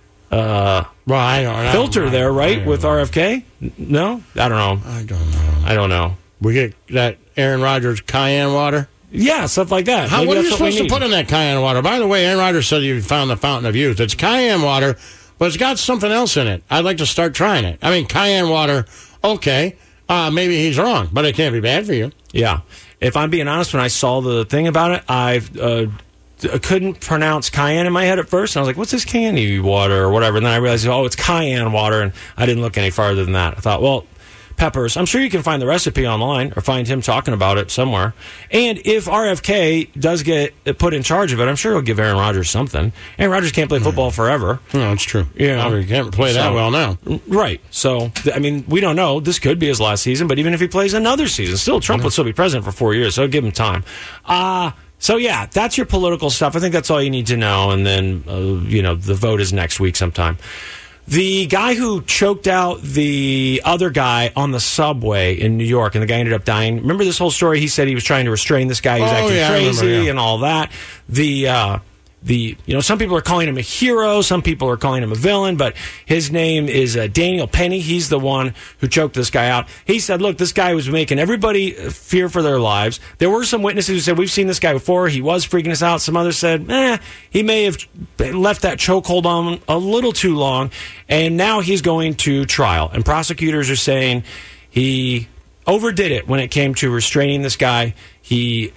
filter there, right, with RFK? No? I don't know. We get that Aaron Rodgers cayenne water? Yeah, stuff like that. What are you supposed to put in that cayenne water? By the way, Aaron Rodgers said you found the fountain of youth. It's cayenne water, but it's got something else in it. I'd like to start trying it. I mean, cayenne water, okay. Maybe he's wrong, but it can't be bad for you. Yeah. If I'm being honest, when I saw the thing about it, I couldn't pronounce cayenne in my head at first. And I was like, what's this candy water or whatever? And then I realized, it's cayenne water. And I didn't look any farther than that. I thought, well, peppers. I'm sure you can find the recipe online or find him talking about it somewhere. And if RFK does get put in charge of it, I'm sure he'll give Aaron Rodgers something. Aaron Rodgers can't play football forever. No, it's true. Yeah, he can't play that well now. Right. So, we don't know. This could be his last season, but even if he plays another season, still, Trump will still be president for 4 years, so give him time. So, yeah, that's your political stuff. I think that's all you need to know. And then, the vote is next week sometime. The guy who choked out the other guy on the subway in New York, and the guy ended up dying. Remember this whole story? He said he was trying to restrain this guy who's acting crazy and all that. some people are calling him a hero, some people are calling him a villain, but his name is Daniel Penny. He's the one who choked this guy out. He said, look, this guy was making everybody fear for their lives. There were some witnesses who said, we've seen this guy before. He was freaking us out. Some others said, he may have left that chokehold on a little too long, and now he's going to trial. And prosecutors are saying he overdid it when it came to restraining this guy. He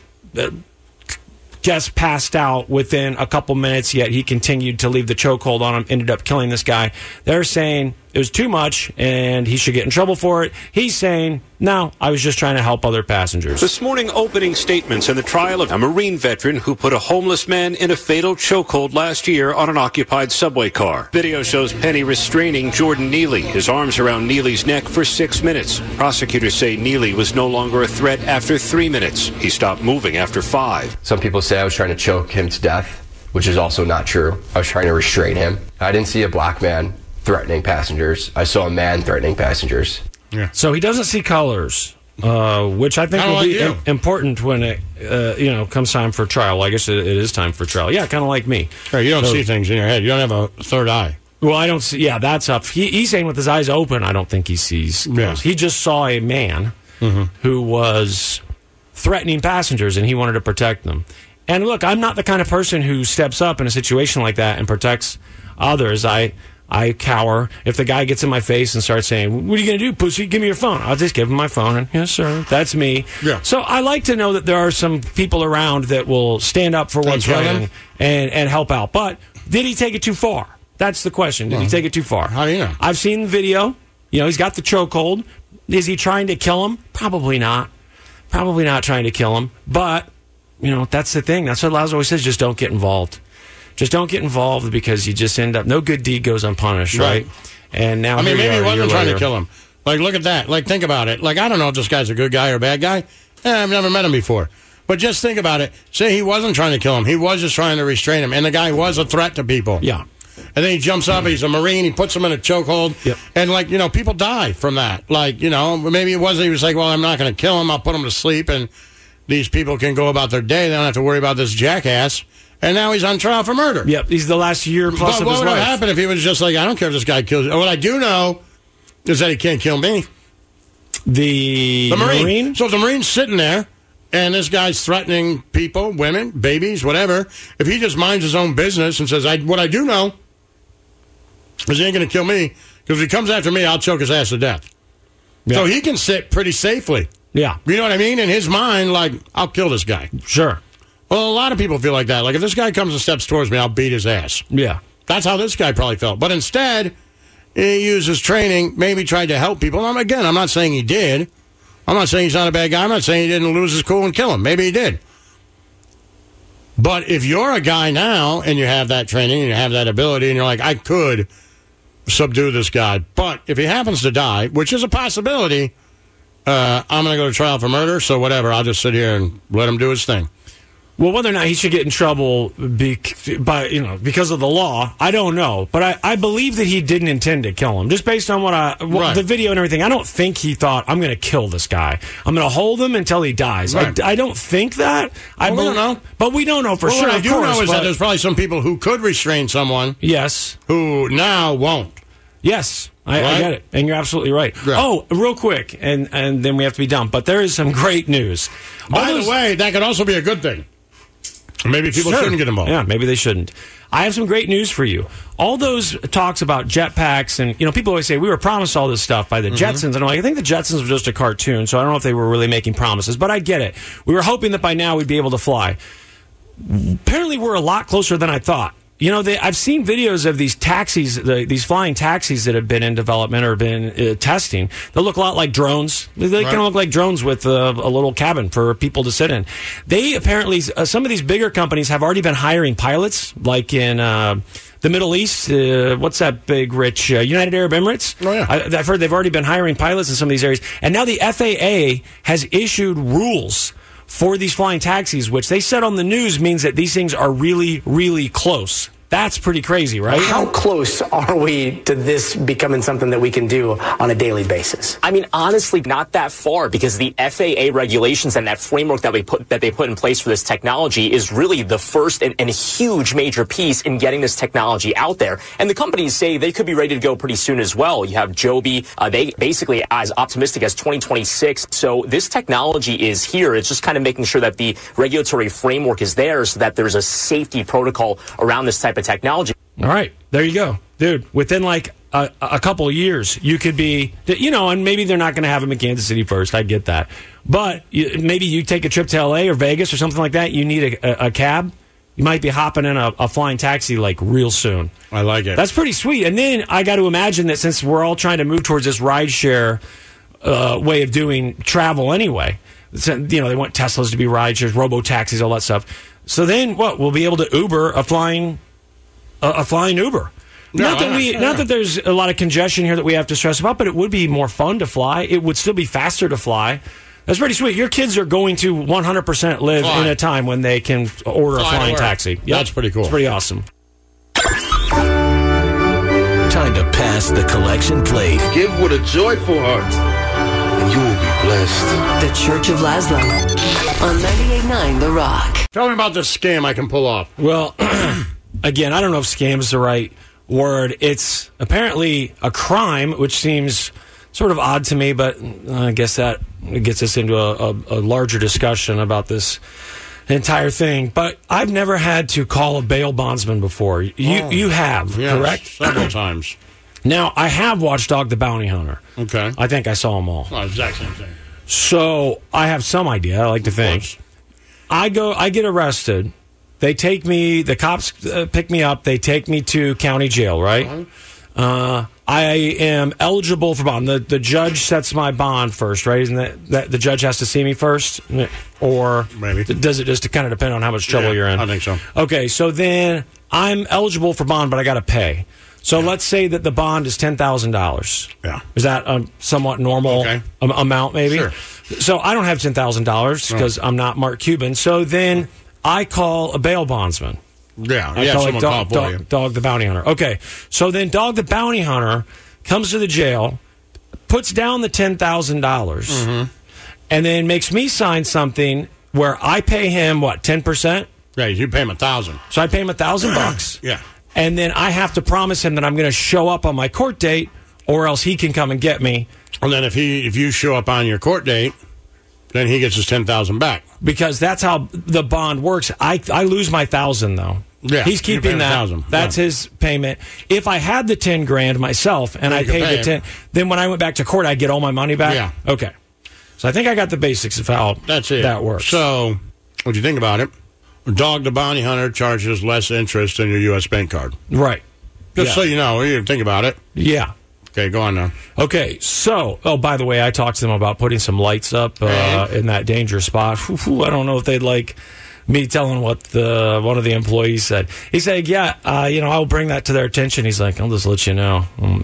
just passed out within a couple minutes, yet he continued to leave the chokehold on him, ended up killing this guy. They're saying it was too much and he should get in trouble for it. He's saying, no, I was just trying to help other passengers. This morning, opening statements in the trial of a Marine veteran who put a homeless man in a fatal chokehold last year on an occupied subway car. Video shows Penny restraining Jordan Neely, his arms around Neely's neck for 6 minutes. Prosecutors say Neely was no longer a threat after 3 minutes. He stopped moving after 5. Some people say I was trying to choke him to death, which is also not true. I was trying to restrain him. I didn't see a black man threatening passengers. I saw a man threatening passengers. Yeah. So he doesn't see colors, which I think will be important when it comes time for trial. I guess it is time for trial. Yeah, kind of like me. Right, you don't see things in your head. You don't have a third eye. Well, I don't see. Yeah, that's up. He's saying with his eyes open, I don't think he sees colors. Yeah. He just saw a man who was threatening passengers, and he wanted to protect them. And look, I'm not the kind of person who steps up in a situation like that and protects others. I cower. If the guy gets in my face and starts saying, what are you going to do, pussy? Give me your phone. I'll just give him my phone. And, yes, sir. That's me. Yeah. So I like to know that there are some people around that will stand up for what's right and help out. But did he take it too far? That's the question. Did he take it too far? How do you know? I've seen the video. He's got the chokehold. Is he trying to kill him? Probably not. Probably not trying to kill him. But, that's the thing. That's what Laz always says. Just don't get involved. Just don't get involved because you just end up, no good deed goes unpunished, right? And now, maybe he wasn't trying to kill him. Like, look at that. Like, think about it. Like, I don't know if this guy's a good guy or a bad guy. I've never met him before. But just think about it. Say he wasn't trying to kill him. He was just trying to restrain him. And the guy was a threat to people. Yeah. And then he jumps up. He's a Marine. He puts him in a chokehold. Yep. And, people die from that. Like, maybe it wasn't. He was like, well, I'm not going to kill him. I'll put him to sleep. And these people can go about their day. They don't have to worry about this jackass. And now he's on trial for murder. Yep, he's the last year plus of his life. What would have happened if he was just like, I don't care if this guy kills you. What I do know is that he can't kill me. The Marine? So if the Marine's sitting there, and this guy's threatening people, women, babies, whatever, if he just minds his own business and says, what I do know is he ain't going to kill me, because if he comes after me, I'll choke his ass to death. Yep. So he can sit pretty safely. Yeah. You know what I mean? In his mind, like, I'll kill this guy. Sure. Well, a lot of people feel like that. Like, if this guy comes and steps towards me, I'll beat his ass. Yeah. That's how this guy probably felt. But instead, he used his training, maybe tried to help people. And again, I'm not saying he did. I'm not saying he's not a bad guy. I'm not saying he didn't lose his cool and kill him. Maybe he did. But if you're a guy now, and you have that training, and you have that ability, and you're like, I could subdue this guy. But if he happens to die, which is a possibility, I'm going to go to trial for murder, so whatever. I'll just sit here and let him do his thing. Well, whether or not he should get in trouble because of the law, I don't know. But I believe that he didn't intend to kill him. Just based on the video and everything, I don't think he thought, I'm going to kill this guy. I'm going to hold him until he dies. Right. I don't think that. We don't know. But we don't know for sure. What I do know is that there's probably some people who could restrain someone. Yes. Who now won't. Yes. I get it. And you're absolutely right. Yeah. Oh, real quick, and then we have to be done. But there is some great news. By the way, that could also be a good thing. Maybe people shouldn't get involved. Yeah, maybe they shouldn't. I have some great news for you. All those talks about jetpacks, and people always say we were promised all this stuff by the Jetsons, and I'm like, I think the Jetsons were just a cartoon, so I don't know if they were really making promises, but I get it. We were hoping that by now we'd be able to fly. Apparently, we're a lot closer than I thought. I've seen videos of these taxis, these flying taxis that have been in development or been testing. They look a lot like drones. They kind of look like drones with a little cabin for people to sit in. They apparently, some of these bigger companies have already been hiring pilots, like in the Middle East. What's that big, rich United Arab Emirates? Oh, yeah. I've heard they've already been hiring pilots in some of these areas. And now the FAA has issued rules for these flying taxis, which they said on the news means that these things are really, really close That's pretty crazy, right? How close are we to this becoming something that we can do on a daily basis? I mean, honestly, not that far, because the FAA regulations and that framework that they put in place for this technology is really the first and huge major piece in getting this technology out there. And the companies say they could be ready to go pretty soon as well. You have Joby, they basically as optimistic as 2026. So this technology is here. It's just kind of making sure that the regulatory framework is there so that there's a safety protocol around this type of technology. All right, there you go, dude. Within like a couple of years, you could be, and maybe they're not going to have them in Kansas City first. I get that, but maybe you take a trip to LA or Vegas or something like that. You need a cab. You might be hopping in a flying taxi like real soon. I like it. That's pretty sweet. And then I got to imagine that since we're all trying to move towards this rideshare way of doing travel anyway, they want Teslas to be rideshares, robo-taxis, all that stuff. So then what? We'll be able to Uber a flying Uber. Not that there's a lot of congestion here that we have to stress about, but it would be more fun to fly. It would still be faster to fly. That's pretty sweet. Your kids are going to 100% live in a time when they can order a flying taxi. Yep. That's pretty cool. It's pretty awesome. Time to pass the collection plate. Give with a joyful heart, and you will be blessed. The Church of Laszlo on 98.9 The Rock. Tell me about this scam I can pull off. Well, again, I don't know if scam is the right word. It's apparently a crime, which seems sort of odd to me, but I guess that gets us into a larger discussion about this entire thing. But I've never had to call a bail bondsman before. You have, yes, correct? Several times. Now, I have watched Dog the Bounty Hunter. Okay. I think I saw them all. Oh, exact same thing. So I have some idea, I like to think. I get arrested. They take me, the cops pick me up. They take me to county jail, right? I am eligible for bond. The judge sets my bond first, right? Isn't that the judge has to see me first? Or maybe. Does it just kind of depend on how much trouble you're in? I think so. Okay, so then I'm eligible for bond, but I got to pay. So let's say that the bond is $10,000. Yeah. Is that a somewhat normal amount, maybe? Sure. So I don't have $10,000 because I'm not Mark Cuban. So then I call a bail bondsman. Yeah, I call it Dog the Bounty Hunter. Okay, so then Dog the Bounty Hunter comes to the jail, puts down the $10,000, and then makes me sign something where I pay him, what, 10%? Yeah, you pay him $1,000. So I pay him $1,000. Yeah. And then I have to promise him that I'm going to show up on my court date, or else he can come and get me. And then if you show up on your court date, then he gets his $10,000 back. Because that's how the bond works. I lose my $1,000 though. Yeah, he's keeping that. $1,000. That's his payment. If I had the $10,000 myself and I paid the 10, then when I went back to court, I'd get all my money back. Yeah. Okay. So I think I got the basics of how that works. So, what do you think about it? Dog the Bounty Hunter charges less interest than your U.S. bank card. Right. Just so you know, you think about it. Yeah. Okay, go on now. Okay, so, by the way, I talked to them about putting some lights up in that dangerous spot. I don't know if they'd like me telling what one of the employees said. He said, yeah, I'll bring that to their attention. He's like, I'll just let you know.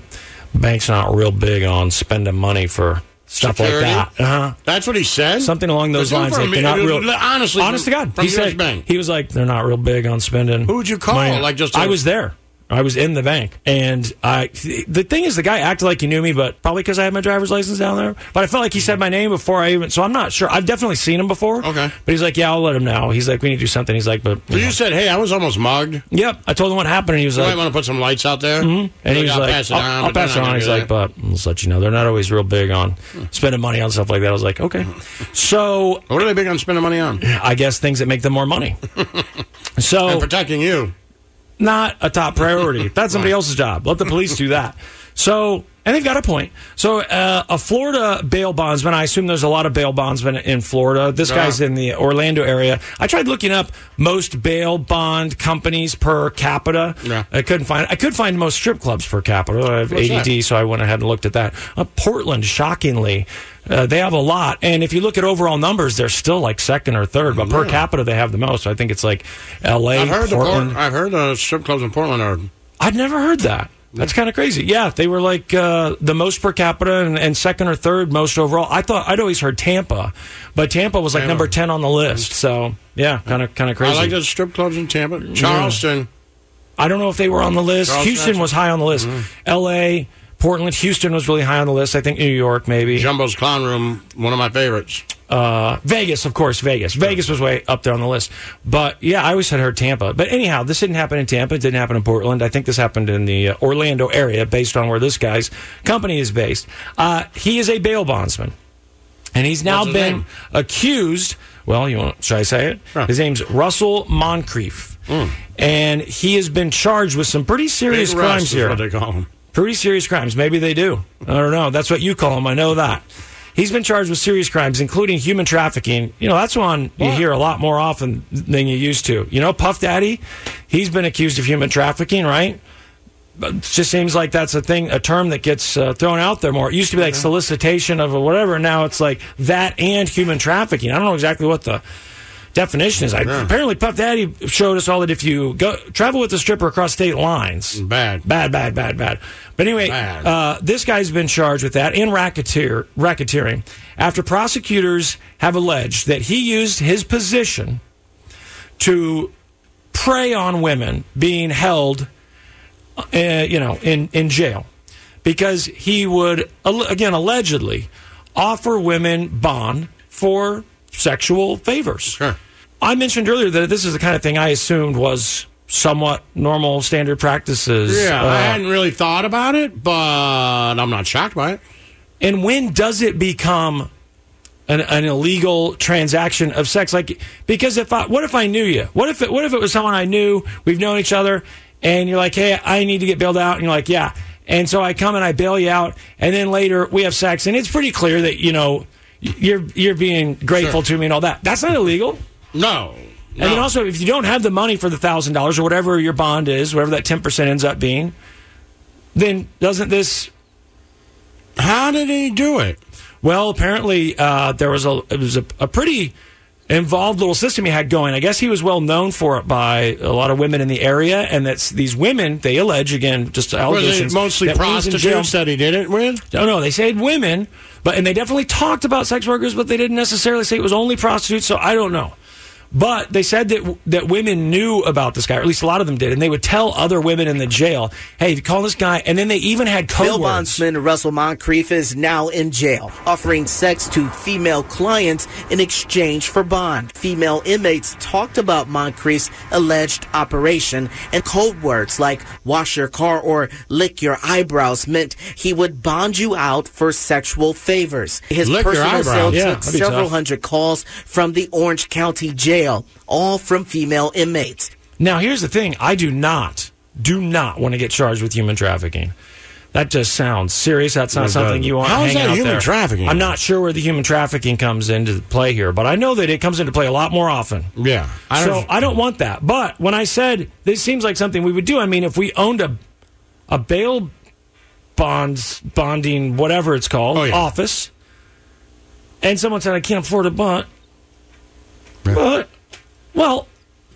Bank's not real big on spending money for stuff security? Like that. That's what he said? Something along those lines. Like they're not real. Honestly, honest to God. He said, bank. He was like, they're not real big on spending. Who would you call? Money. I was there. I was in the bank, and the thing is, the guy acted like he knew me, but probably because I had my driver's license down there. But I felt like he said my name before I even. So I'm not sure. I've definitely seen him before. Okay, but he's like, yeah, I'll let him know. He's like, we need to do something. He's like, but you said, hey, I was almost mugged. Yep, I told him what happened, and he was you like, might want to put some lights out there. And he was like, I'll pass it on. He's like, but I'll just let you know, they're not always real big on spending money on stuff like that. I was like, okay. So what are they big on spending money on? I guess things that make them more money. So and protecting you. Not a top priority. That's somebody else's job. Let the police do that. So, and they've got a point. So, a Florida bail bondsman, I assume there's a lot of bail bondsmen in Florida. This guy's in the Orlando area. I tried looking up most bail bond companies per capita. Yeah. I could find most strip clubs per capita. I have ADD, so I went ahead and looked at that. Portland, shockingly, they have a lot. And if you look at overall numbers, they're still like second or third. But per capita, they have the most. So I think it's like L.A., Portland. I've heard the strip clubs in Portland are... I'd never heard that. That's kind of crazy. Yeah, they were like the most per capita and second or third most overall. I'd always heard Tampa, but Tampa was like number 10 on the list. So yeah, kind of crazy. I like the strip clubs in Tampa. Charleston, I don't know if they were on the list. Houston was high on the list. L.A., Portland, Houston was really high on the list. I think New York, maybe. Jumbo's Clown Room, one of my favorites. Vegas, of course, Vegas. Vegas was way up there on the list. But, yeah, I always had heard Tampa. But anyhow, this didn't happen in Tampa. It didn't happen in Portland. I think this happened in the Orlando area, based on where this guy's company is based. He is a bail bondsman. And he's now been accused. Well, should I say it? Huh. His name's Russell Moncrief. And he has been charged with some pretty serious crimes here. That's what they call him. Pretty serious crimes. Maybe they do. I don't know. That's what you call them. I know that. He's been charged with serious crimes, including human trafficking. That's one you hear a lot more often than you used to. Puff Daddy, he's been accused of human trafficking, right? But it just seems like that's a term that gets thrown out there more. It used to be like solicitation of whatever. Now it's like that and human trafficking. I don't know exactly what the definition is. Apparently, Puff Daddy showed us all that if you travel with a stripper across state lines, bad. But anyway, this guy's been charged with that and racketeering after prosecutors have alleged that he used his position to prey on women being held, in jail, because he would allegedly offer women bond for sexual favors. Sure. I mentioned earlier that this is the kind of thing I assumed was somewhat normal standard practices. Yeah, I hadn't really thought about it, but I'm not shocked by it. And when does it become an illegal transaction of sex? Like, because what if I knew you? What if it was someone I knew, we've known each other, and you're like, hey, I need to get bailed out, and you're like, yeah. And so I come and I bail you out, and then later we have sex, and it's pretty clear that, you're being grateful to me and all that. That's not illegal. No. And then also, if you don't have the money for the $1,000 or whatever your bond is, whatever that 10% ends up being, then doesn't this... How did he do it? Well, apparently it was a pretty involved little system he had going. I guess he was well known for it by a lot of women in the area, and that's these women, they allege, again, just allegations. Was it mostly prostitutes that he did it with? No, they said women, and they definitely talked about sex workers, but they didn't necessarily say it was only prostitutes, so I don't know. But they said that women knew about this guy, or at least a lot of them did, and they would tell other women in the jail, hey, call this guy, and then they even had code words. Bail bondsman Russell Moncrief is now in jail, offering sex to female clients in exchange for bond. Female inmates talked about Moncrief's alleged operation, and code words like wash your car or lick your eyebrows meant he would bond you out for sexual favors. His personal cell took several hundred calls from the Orange County jail, all from female inmates. Now, here's the thing. I do not want to get charged with human trafficking. That just sounds serious. That's not something you want to hang out there. How is that human trafficking? I'm not sure where the human trafficking comes into play here, but I know that it comes into play a lot more often. Yeah. I don't want that. But when I said this seems like something we would do, I mean, if we owned a bail bonding, whatever it's called, office, and someone said, I can't afford a bond. But, well,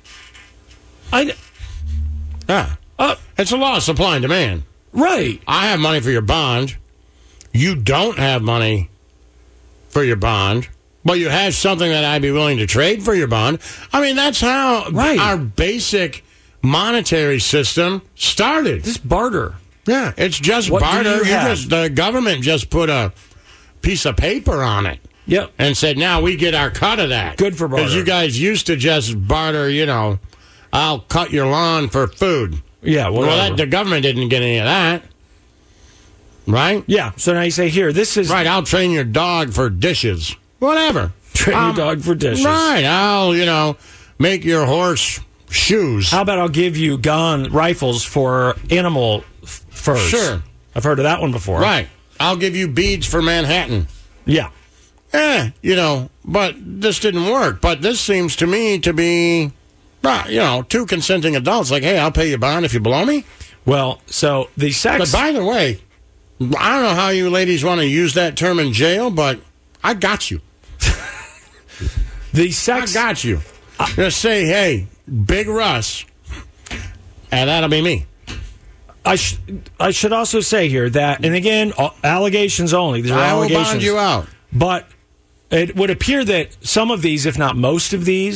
it's a law of supply and demand. Right. I have money for your bond. You don't have money for your bond, but you have something that I'd be willing to trade for your bond. I mean, that's how our basic monetary system started. This barter. Yeah, it's just barter. The government just put a piece of paper on it. Yep. And said, now we get our cut of that. Good for barter. Because you guys used to just barter, I'll cut your lawn for food. Yeah, well, the government didn't get any of that. Right? Yeah. So now you say, here, this is... Right, I'll train your dog for dishes. Whatever. Train your dog for dishes. Right, I'll, make your horse shoes. How about I'll give you rifles for animal furs? Sure. I've heard of that one before. Right. I'll give you beads for Manhattan. Yeah. But this didn't work. But this seems to me to be, two consenting adults. Like, hey, I'll pay you bond if you blow me. Well, so the sex... But by the way, I don't know how you ladies want to use that term in jail, but I got you. The sex... I got you. Just say, hey, Big Russ, and that'll be me. I should also say here that, and again, allegations only. These are allegations. I will bond you out. But it would appear that some of these, if not most of these,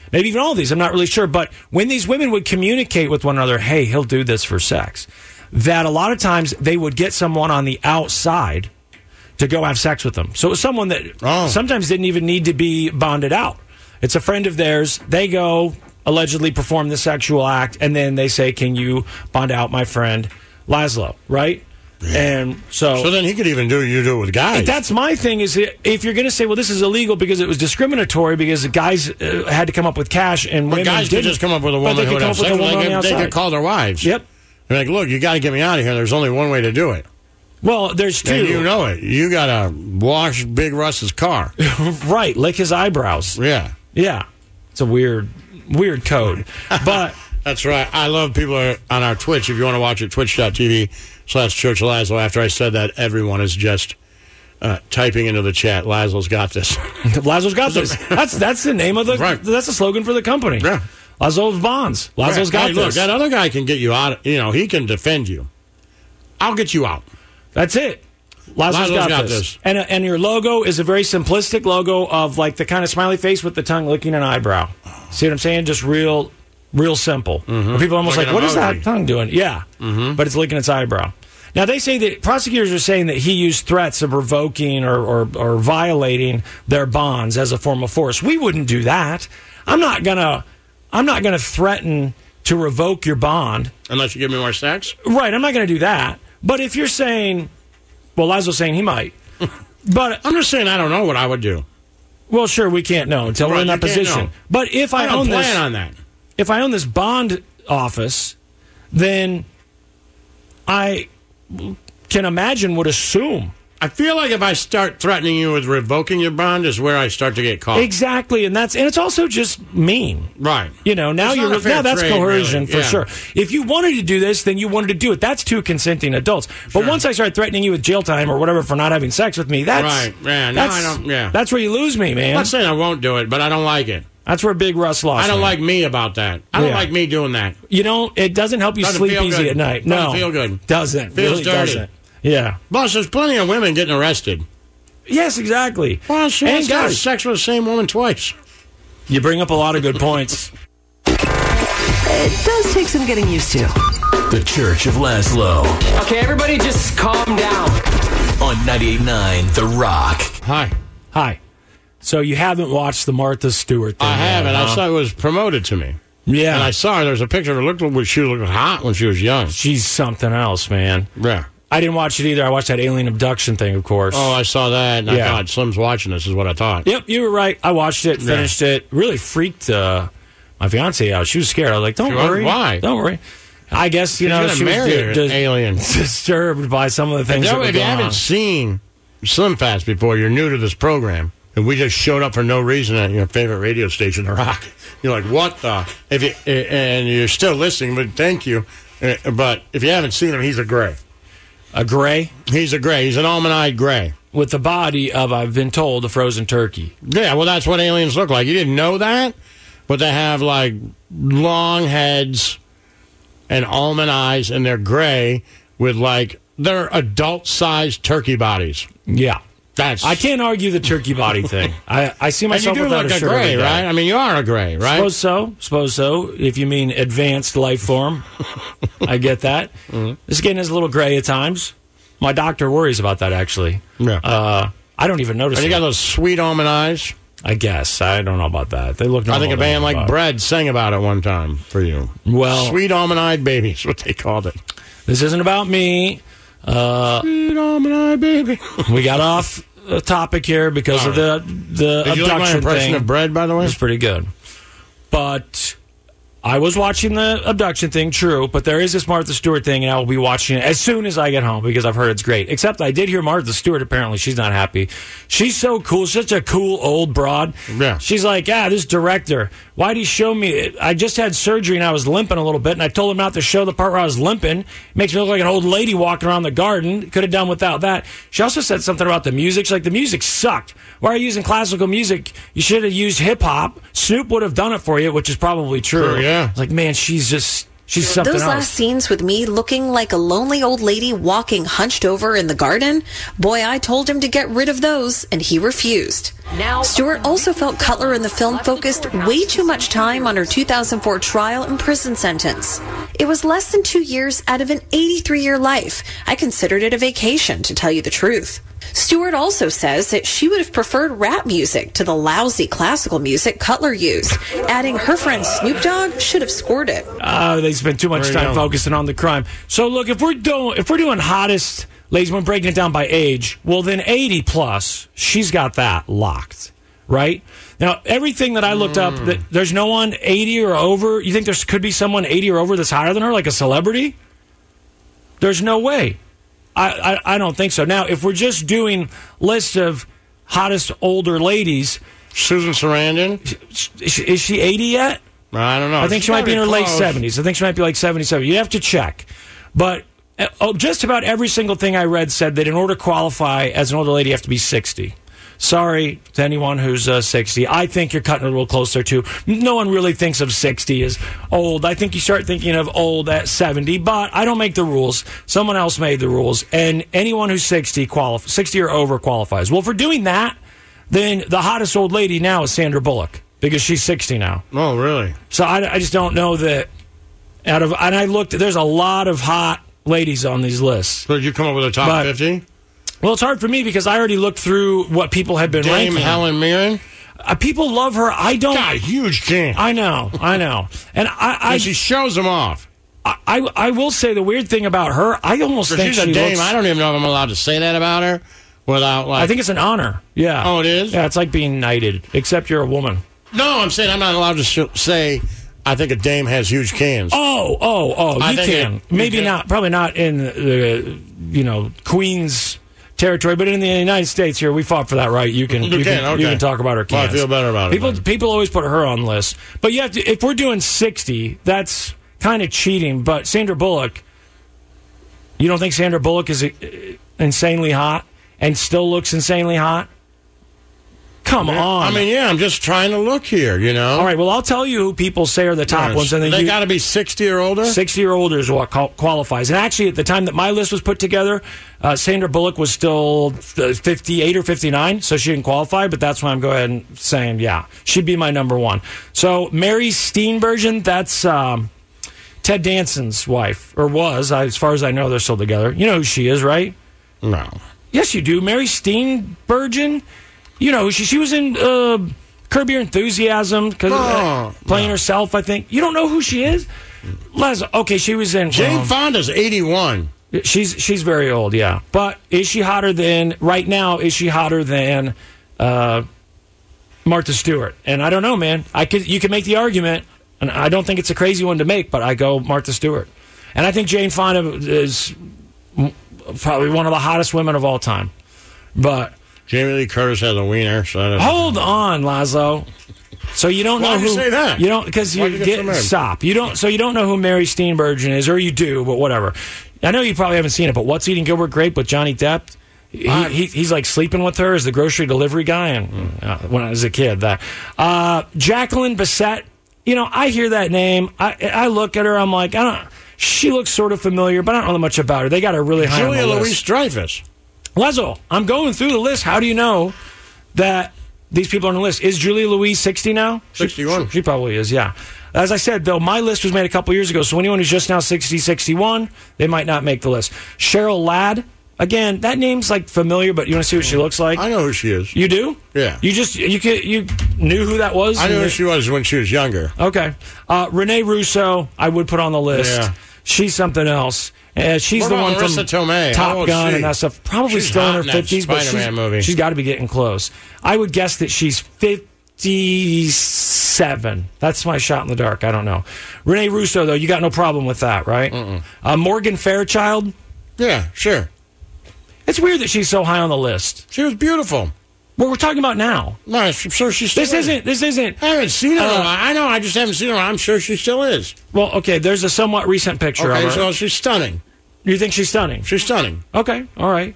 maybe even all of these, I'm not really sure. But when these women would communicate with one another, hey, he'll do this for sex, that a lot of times they would get someone on the outside to go have sex with them. So it was someone that sometimes didn't even need to be bonded out. It's a friend of theirs. They go allegedly perform the sexual act, and then they say, can you bond out my friend Laszlo, right? Yeah. And so then he could even do it with guys. That's my thing, is if you're going to say, well, this is illegal because it was discriminatory because the guys had to come up with cash and women guys didn't. Could just come up with a woman who would have sex. They could call their wives. Yep. They're like, look, you got to get me out of here. There's only one way to do it. Well, there's two. And you know it. You got to wash Big Russ's car. Right. Lick his eyebrows. Yeah. Yeah. It's a weird code. But that's right. I love people on our Twitch. If you want to watch it, twitch.tv/Church of Laszlo. After I said that, everyone is just typing into the chat, Laszlo's got this. Laszlo's got this. That's the name of the, that's the slogan for the company. Yeah. Laszlo's Bonds. Laszlo's got this. Look, that other guy can get you out. He can defend you. I'll get you out. That's it. Laszlo's got this. And your logo is a very simplistic logo of like the kind of smiley face with the tongue licking an eyebrow. See what I'm saying? Just real simple. Mm-hmm. People are almost like, what is that tongue doing? Yeah. Mm-hmm. But it's licking its eyebrow. Now, they say that prosecutors are saying that he used threats of revoking or violating their bonds as a form of force. We wouldn't do that. I'm not gonna threaten to revoke your bond unless you give me more sex. Right. I'm not going to do that. But if you're saying, well, Laszlo's saying he might. But I'm just saying I don't know what I would do. Well, sure, we can't know until we're in that position. Know. But if I don't plan on that. If I own this bond office, then I can imagine, would assume. I feel like if I start threatening you with revoking your bond is where I start to get caught. Exactly, and it's also just mean. Right. Now that's coercion for sure. If you wanted to do this, then you wanted to do it. That's two consenting adults. But once I start threatening you with jail time or whatever for not having sex with me, that's right. Yeah, no, I don't. Yeah, that's where you lose me, man. I'm not saying I won't do it, but I don't like it. That's where Big Russ lost. I don't like me about that. I don't like me doing that. It doesn't help you sleep easy at night. No, doesn't feel good. Doesn't. Feels really dirty. Doesn't. Yeah. Boss, there's plenty of women getting arrested. Yes, exactly. Well, she has got sex with the same woman twice. You bring up a lot of good points. It does take some getting used to. The Church of Laszlo. Okay, everybody just calm down. On 98.9 The Rock. Hi. So you haven't watched the Martha Stewart thing? I haven't. I saw it was promoted to me. Yeah. And I saw her. There's a picture of her. She looked hot when she was young. She's something else, man. Yeah. I didn't watch it either. I watched that alien abduction thing, of course. Oh, I saw that, and I thought, Slim's watching this, is what I thought. Yep, you were right. I watched it, finished it. Really freaked my fiancée out. She was scared. I was like, don't worry. Why? Don't worry. I guess, she was alien. disturbed by some of the things that were going on. If you haven't seen Slim Fast before, you're new to this program, and we just showed up for no reason at your favorite radio station, The Rock. You're like, what the? And you're still listening, but thank you. But if you haven't seen him, he's a gray. A gray? He's a gray. He's an almond-eyed gray. With the body of, I've been told, a frozen turkey. Yeah, well, that's what aliens look like. You didn't know that? But they have, like, long heads and almond eyes, and they're gray with, like, they're adult-sized turkey bodies. Yeah. I can't argue the turkey body thing. I see myself without a shirt. You do look a gray, right? I mean, you are a gray, right? Suppose so. If you mean advanced life form, I get that. Mm-hmm. This skin is a little gray at times. My doctor worries about that, actually. Yeah. I don't even notice. And you got those sweet almond eyes. I guess. I don't know about that. They look. I think a band like Bread sang about it one time for you. Well, sweet almond-eyed baby is what they called it. This isn't about me. Sweet almond-eyed baby. We got off the topic here because of the Did you like my impression of Bread, by the way? It's pretty good. But I was watching the abduction thing, true, but there is this Martha Stewart thing, and I will be watching it as soon as I get home because I've heard it's great. Except I did hear Martha Stewart, apparently she's not happy. She's so cool, such a cool old broad. Yeah. She's like, this director, why'd he show me? I just had surgery and I was limping a little bit, and I told him not to show the part where I was limping. It makes me look like an old lady walking around the garden. Could have done without that. She also said something about the music. She's like, the music sucked. Why are you using classical music? You should have used hip-hop. Snoop would have done it for you, which is probably true. Sure, yeah. Like, man, she's just She's something Those else. last scenes with me looking like a lonely old lady walking hunched over in the garden, boy, I told him to get rid of those, and he refused. Stewart also felt Cutler in the film focused way too much time on her 2004 trial and prison sentence. It was less than 2 years out of an 83-year life. I considered it a vacation, to tell you the truth. Stewart also says that she would have preferred rap music to the lousy classical music Cutler used. Adding her friend Snoop Dogg should have scored it. They spent too much time focusing on the crime. So look, if we're doing hottest ladies, we're breaking it down by age. Well, then 80 plus, she's got that locked, right? Now, everything that I looked up, that there's no one 80 or over. You think there could be someone 80 or over that's higher than her, like a celebrity? There's no way. I don't think so. Now, if we're just doing list of hottest older ladies, Susan Sarandon, is she 80 yet? I don't know. I think she might be in her late 70s. I think she might be like 77. You have to check. But just about every single thing I read said that in order to qualify as an older lady, you have to be 60. Sorry to anyone who's 60. I think you're cutting it a little closer to. No one really thinks of 60 as old. I think you start thinking of old at 70, but I don't make the rules. Someone else made the rules, and anyone who's 60 or over qualifies. Well, if we're doing that, then the hottest old lady now is Sandra Bullock because she's 60 now. Oh, really? So I just don't know that. And I looked. There's a lot of hot ladies on these lists. So did you come up with a top 50? Well, it's hard for me because I already looked through what people had been Dame ranking. Helen Mirren? People love her. I don't. God, huge king. I know. And she shows them off. I will say the weird thing about her, I almost think she's a she dame. looks... I don't even know if I'm allowed to say that about her without, like... I think it's an honor. Yeah. Oh, it is? Yeah, it's like being knighted, except you're a woman. No, I'm saying I'm not allowed to say... I think a dame has huge cans. Oh! You can. Maybe not. Probably not in the Queen's territory, but in the United States here, we fought for that right. You can talk about her cans. Well, I feel better about it. People always put her on lists, but you have to. If we're doing 60, that's kind of cheating. But Sandra Bullock, you don't think Sandra Bullock is insanely hot and still looks insanely hot? Come on. I mean, I'm just trying to look here, you know? All right, well, I'll tell you who people say are the top ones. And then they got to be 60 or older? 60 or older is what qualifies. And actually, at the time that my list was put together, Sandra Bullock was still 58 or 59, so she didn't qualify, but that's why I'm going ahead and saying, she'd be my number one. So, Mary Steenburgen, that's Ted Danson's wife, or was. As far as I know, they're still together. You know who she is, right? No. Yes, you do. Mary Steenburgen. You know, she was in Curb Your Enthusiasm, playing herself, I think. You don't know who she is? Les, okay, she was in... Jane Fonda's 81. She's very old, yeah. But is she hotter than... Right now, is she hotter than Martha Stewart? And I don't know, man. You can make the argument, and I don't think it's a crazy one to make, but I go Martha Stewart. And I think Jane Fonda is probably one of the hottest women of all time. But... Jamie Lee Curtis has a wiener. So hold on, Laszlo. So you don't know why who? Why'd you say that? You don't because you get stop. You don't. So you don't know who Mary Steenburgen is, or you do, but whatever. I know you probably haven't seen it, but What's Eating Gilbert Grape with Johnny Depp? He's like sleeping with her as the grocery delivery guy, and when I was a kid, that Jacqueline Bisset. You know, I hear that name. I look at her. I'm like, she looks sort of familiar, but I don't know much about her. They got her really high on the list. Julia Louis-Dreyfus. Lazo, I'm going through the list. How do you know that these people are on the list? Is Julia Louis 60 now? 61. She probably is, yeah. As I said, though, my list was made a couple years ago, so anyone who's just now 60, 61, they might not make the list. Cheryl Ladd, again, that name's like familiar, but you want to see what she looks like? I know who she is. You do? Yeah. You knew who that was? I knew who she was when she was younger. Okay. Renee Russo, I would put on the list. Yeah. She's something else. She's the one from Tomei? Top Gun and that stuff. Probably still in her 50s, but she's got to be getting close. I would guess that she's 57. That's my shot in the dark. I don't know. Renee Russo, though, you got no problem with that, right? Morgan Fairchild? Yeah, sure. It's weird that she's so high on the list. She was beautiful. What we're talking about now. No, I'm sure she still is. This isn't. I haven't seen her. I know, I just haven't seen her. I'm sure she still is. Well, okay, there's a somewhat recent picture of her. So she's stunning. You think she's stunning? She's stunning. Okay, all right.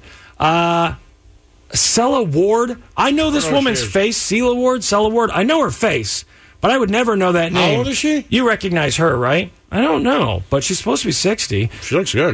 Sela Ward. I know this woman's face. Sela Ward. I know her face, but I would never know that name. How old is she? You recognize her, right? I don't know, but she's supposed to be 60. She looks good.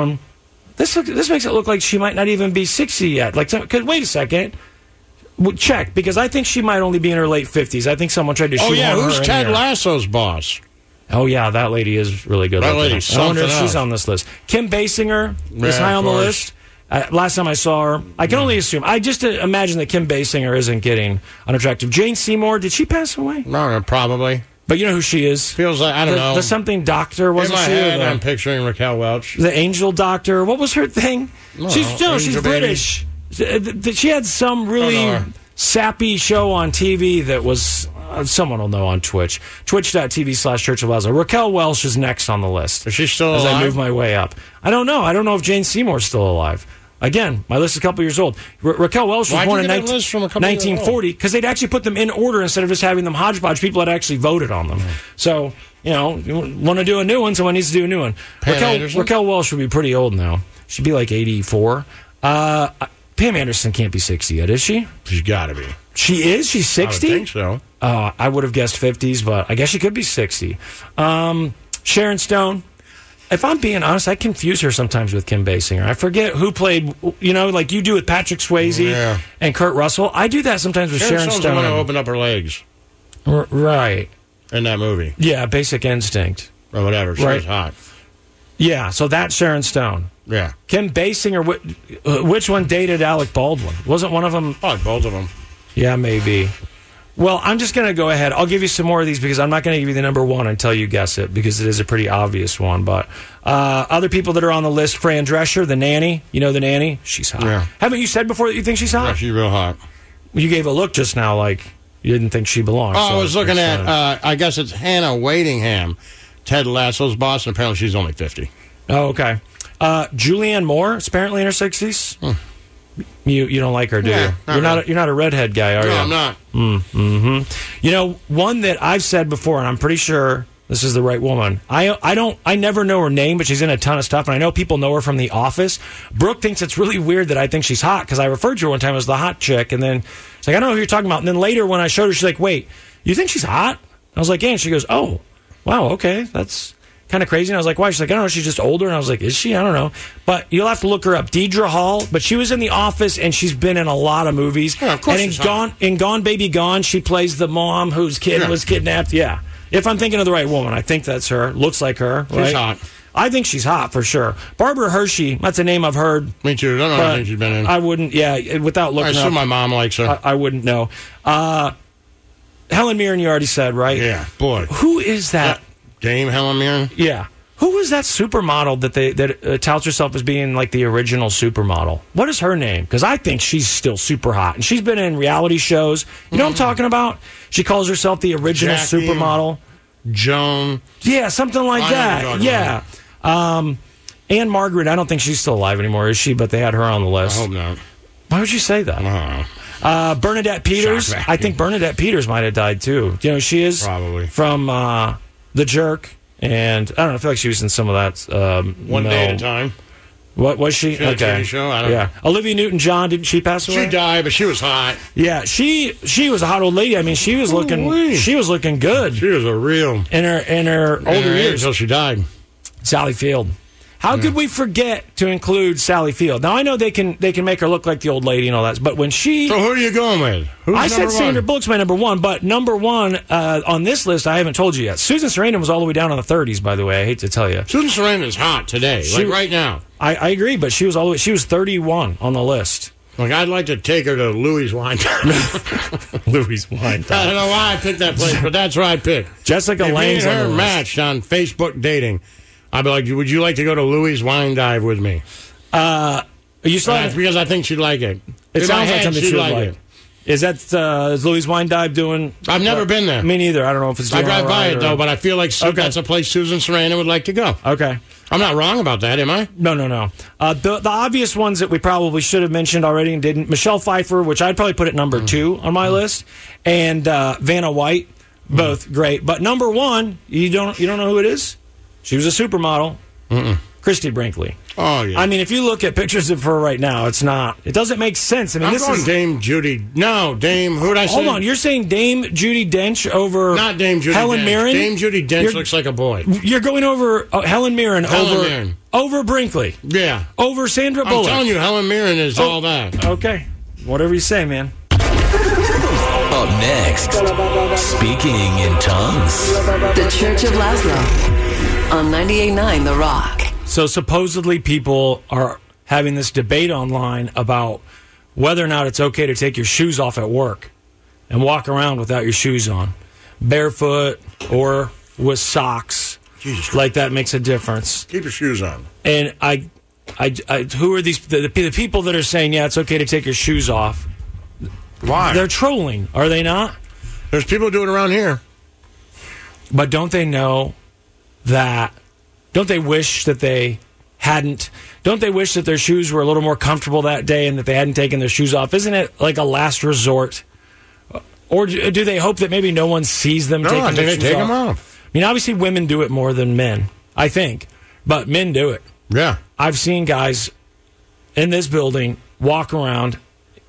This makes it look like she might not even be 60 yet. Like, wait a second. Check, because I think she might only be in her late 50s. I think someone tried to shoot her. Who's Ted Lasso's boss? Oh, yeah, that lady is really good. That lady's something I wonder if she's else. on this list. Kim Basinger is high on the list. Last time I saw her, I can only assume. I just imagine that Kim Basinger isn't getting unattractive. Jane Seymour, did she pass away? No, probably. But you know who she is? Feels like, I don't know. The something doctor, wasn't she? In my head, I'm picturing Raquel Welch. The angel doctor. What was her thing? She's Angel British. She had some really sappy show on TV that was... someone will know on Twitch. Twitch.tv/Church of Lazlo. Raquel Welch is next on the list. Is she still alive? As I move my way up. I don't know. I don't know if Jane Seymour's still alive. Again, my list is a couple years old. Raquel Welch was born in 1940 because they'd actually put them in order instead of just having them hodgepodge. People had actually voted on them. So, you want to do a new one, someone needs to do a new one. Raquel Welch would be pretty old now. She'd be like 84. Pam Anderson can't be 60 yet, is she? She's got to be. She is? She's 60? I would think so. I would have guessed 50s, but I guess she could be 60. Sharon Stone. If I'm being honest, I confuse her sometimes with Kim Basinger. I forget who played, like you do with Patrick Swayze and Kurt Russell. I do that sometimes with Sharon Stone. Stone's the one who opened up her legs. Right. In that movie. Yeah, Basic Instinct. Or whatever. She was hot. Yeah, so that's Sharon Stone. Yeah. Kim Basinger, which one dated Alec Baldwin? Wasn't one of them? Probably both of them. Yeah, maybe. Well, I'm just going to go ahead. I'll give you some more of these because I'm not going to give you the number one until you guess it because it is a pretty obvious one. But other people that are on the list, Fran Drescher, the nanny. You know the nanny? She's hot. Yeah. Haven't you said before that you think she's hot? Yeah, she's real hot. You gave a look just now like you didn't think she belonged. Oh, so I was looking at, I guess it's Hannah Waddingham, Ted Lasso's boss, and apparently she's only 50. Oh, okay. Julianne Moore is apparently in her 60s. You don't like her, do you? You're not a redhead guy, are you? No, I'm not. Mm-hmm. One that I've said before, and I'm pretty sure this is the right woman. I never know her name, but she's in a ton of stuff, and I know people know her from The Office. Brooke thinks it's really weird that I think she's hot because I referred to her one time as the hot chick, and then she's like, I don't know who you're talking about. And then later when I showed her, she's like, wait, you think she's hot? I was like, yeah. And she goes, oh, wow, okay, that's kind of crazy. And I was like, why? She's like, I don't know, she's just older. And I was like, is she? I don't know. But you'll have to look her up. Deidre Hall. But she was in The Office, and she's been in a lot of movies. Yeah, of course and in Gone Baby Gone, she plays the mom whose kid was kidnapped. Yeah. If I'm thinking of the right woman, I think that's her. Looks like her. Right? She's hot. I think she's hot for sure. Barbara Hershey, that's a name I've heard. Me too. I don't know anything she's been in. I wouldn't, without looking I assume my mom likes her. I wouldn't know. Helen Mirren, you already said, right? Yeah, boy. Who is that? Dame Helen Mirren? Yeah. Who was that supermodel that touts herself as being like the original supermodel? What is her name? Because I think she's still super hot. And she's been in reality shows. You know what I'm talking about? She calls herself the original supermodel. Joan. Yeah, something like that. Yeah. Anne Margaret, I don't think she's still alive anymore, is she? But they had her on the list. I hope not. Why would you say that? I don't know. Bernadette Peters. I think Bernadette Peters might have died too. You know, she is probably from The Jerk. And I don't know, I feel like she was in some of that. One Day at a Time. What was she? She had a TV show? I don't know. Olivia Newton-John, didn't she pass away? She died, but she was hot. Yeah, she was a hot old lady. I mean, she was looking good. She was a real in her older years until she died. Sally Field. How could we forget to include Sally Field? Now I know they can make her look like the old lady and all that, but when she So who are you going with? I said Sandra Bullock's my number one, but number one on this list I haven't told you yet. Susan Sarandon was all the way down in the 30s, by the way. I hate to tell you. Susan Sarandon's hot today, like right now. I agree, but she was 31 on the list. Like I'd like to take her to Louis Wine Dive. Louis Wine Dive. I don't know why I picked that place, but that's where I picked. Jessica Lange's on the list. Matched on Facebook dating. I'd be like, would you like to go to Louis Wine Dive with me? You saw because I think she'd like it. It sounds like something she'd like. Is that is Louis Wine Dive doing? I've never been there. Me neither. I don't know if it's doing. I drive by it though, but I feel like that's a place Susan Sarandon would like to go. Okay. I'm not wrong about that, am I? No. The obvious ones that we probably should have mentioned already and didn't. Michelle Pfeiffer, which I'd probably put at number 2 on my list, and Vanna White, both great. But number 1, you don't know who it is? She was a supermodel. Christy Brinkley. Oh, yeah. I mean, if you look at pictures of her right now, it doesn't make sense. I mean, I'm going Dame Judi. No, Dame, who'd I say? Hold on, you're saying Dame Judi Dench over Not Dame Judi Helen Dench. Mirren? Dame Judi Dench looks like a boy. You're going over Helen Mirren over Brinkley. Yeah. Over Sandra I'm Bullock. telling you, Helen Mirren is all that. Okay. Whatever you say, man. Up next, speaking in tongues. The Church of Laszlo on 98.9 The Rock. So supposedly people are having this debate online about whether or not it's okay to take your shoes off at work and walk around without your shoes on, barefoot or with socks. Jesus like that makes a difference. Keep your shoes on. And I who are these the people that are saying it's okay to take your shoes off? Why? They're trolling, are they not? There's people doing it around here. But don't they know that? Don't they wish that they hadn't? Don't they wish that their shoes were a little more comfortable that day and that they hadn't taken their shoes off? Isn't it like a last resort? Or do they hope that maybe no one sees them taking their shoes off? No, I think they take them off. I mean, obviously women do it more than men, I think. But men do it. Yeah. I've seen guys in this building walk around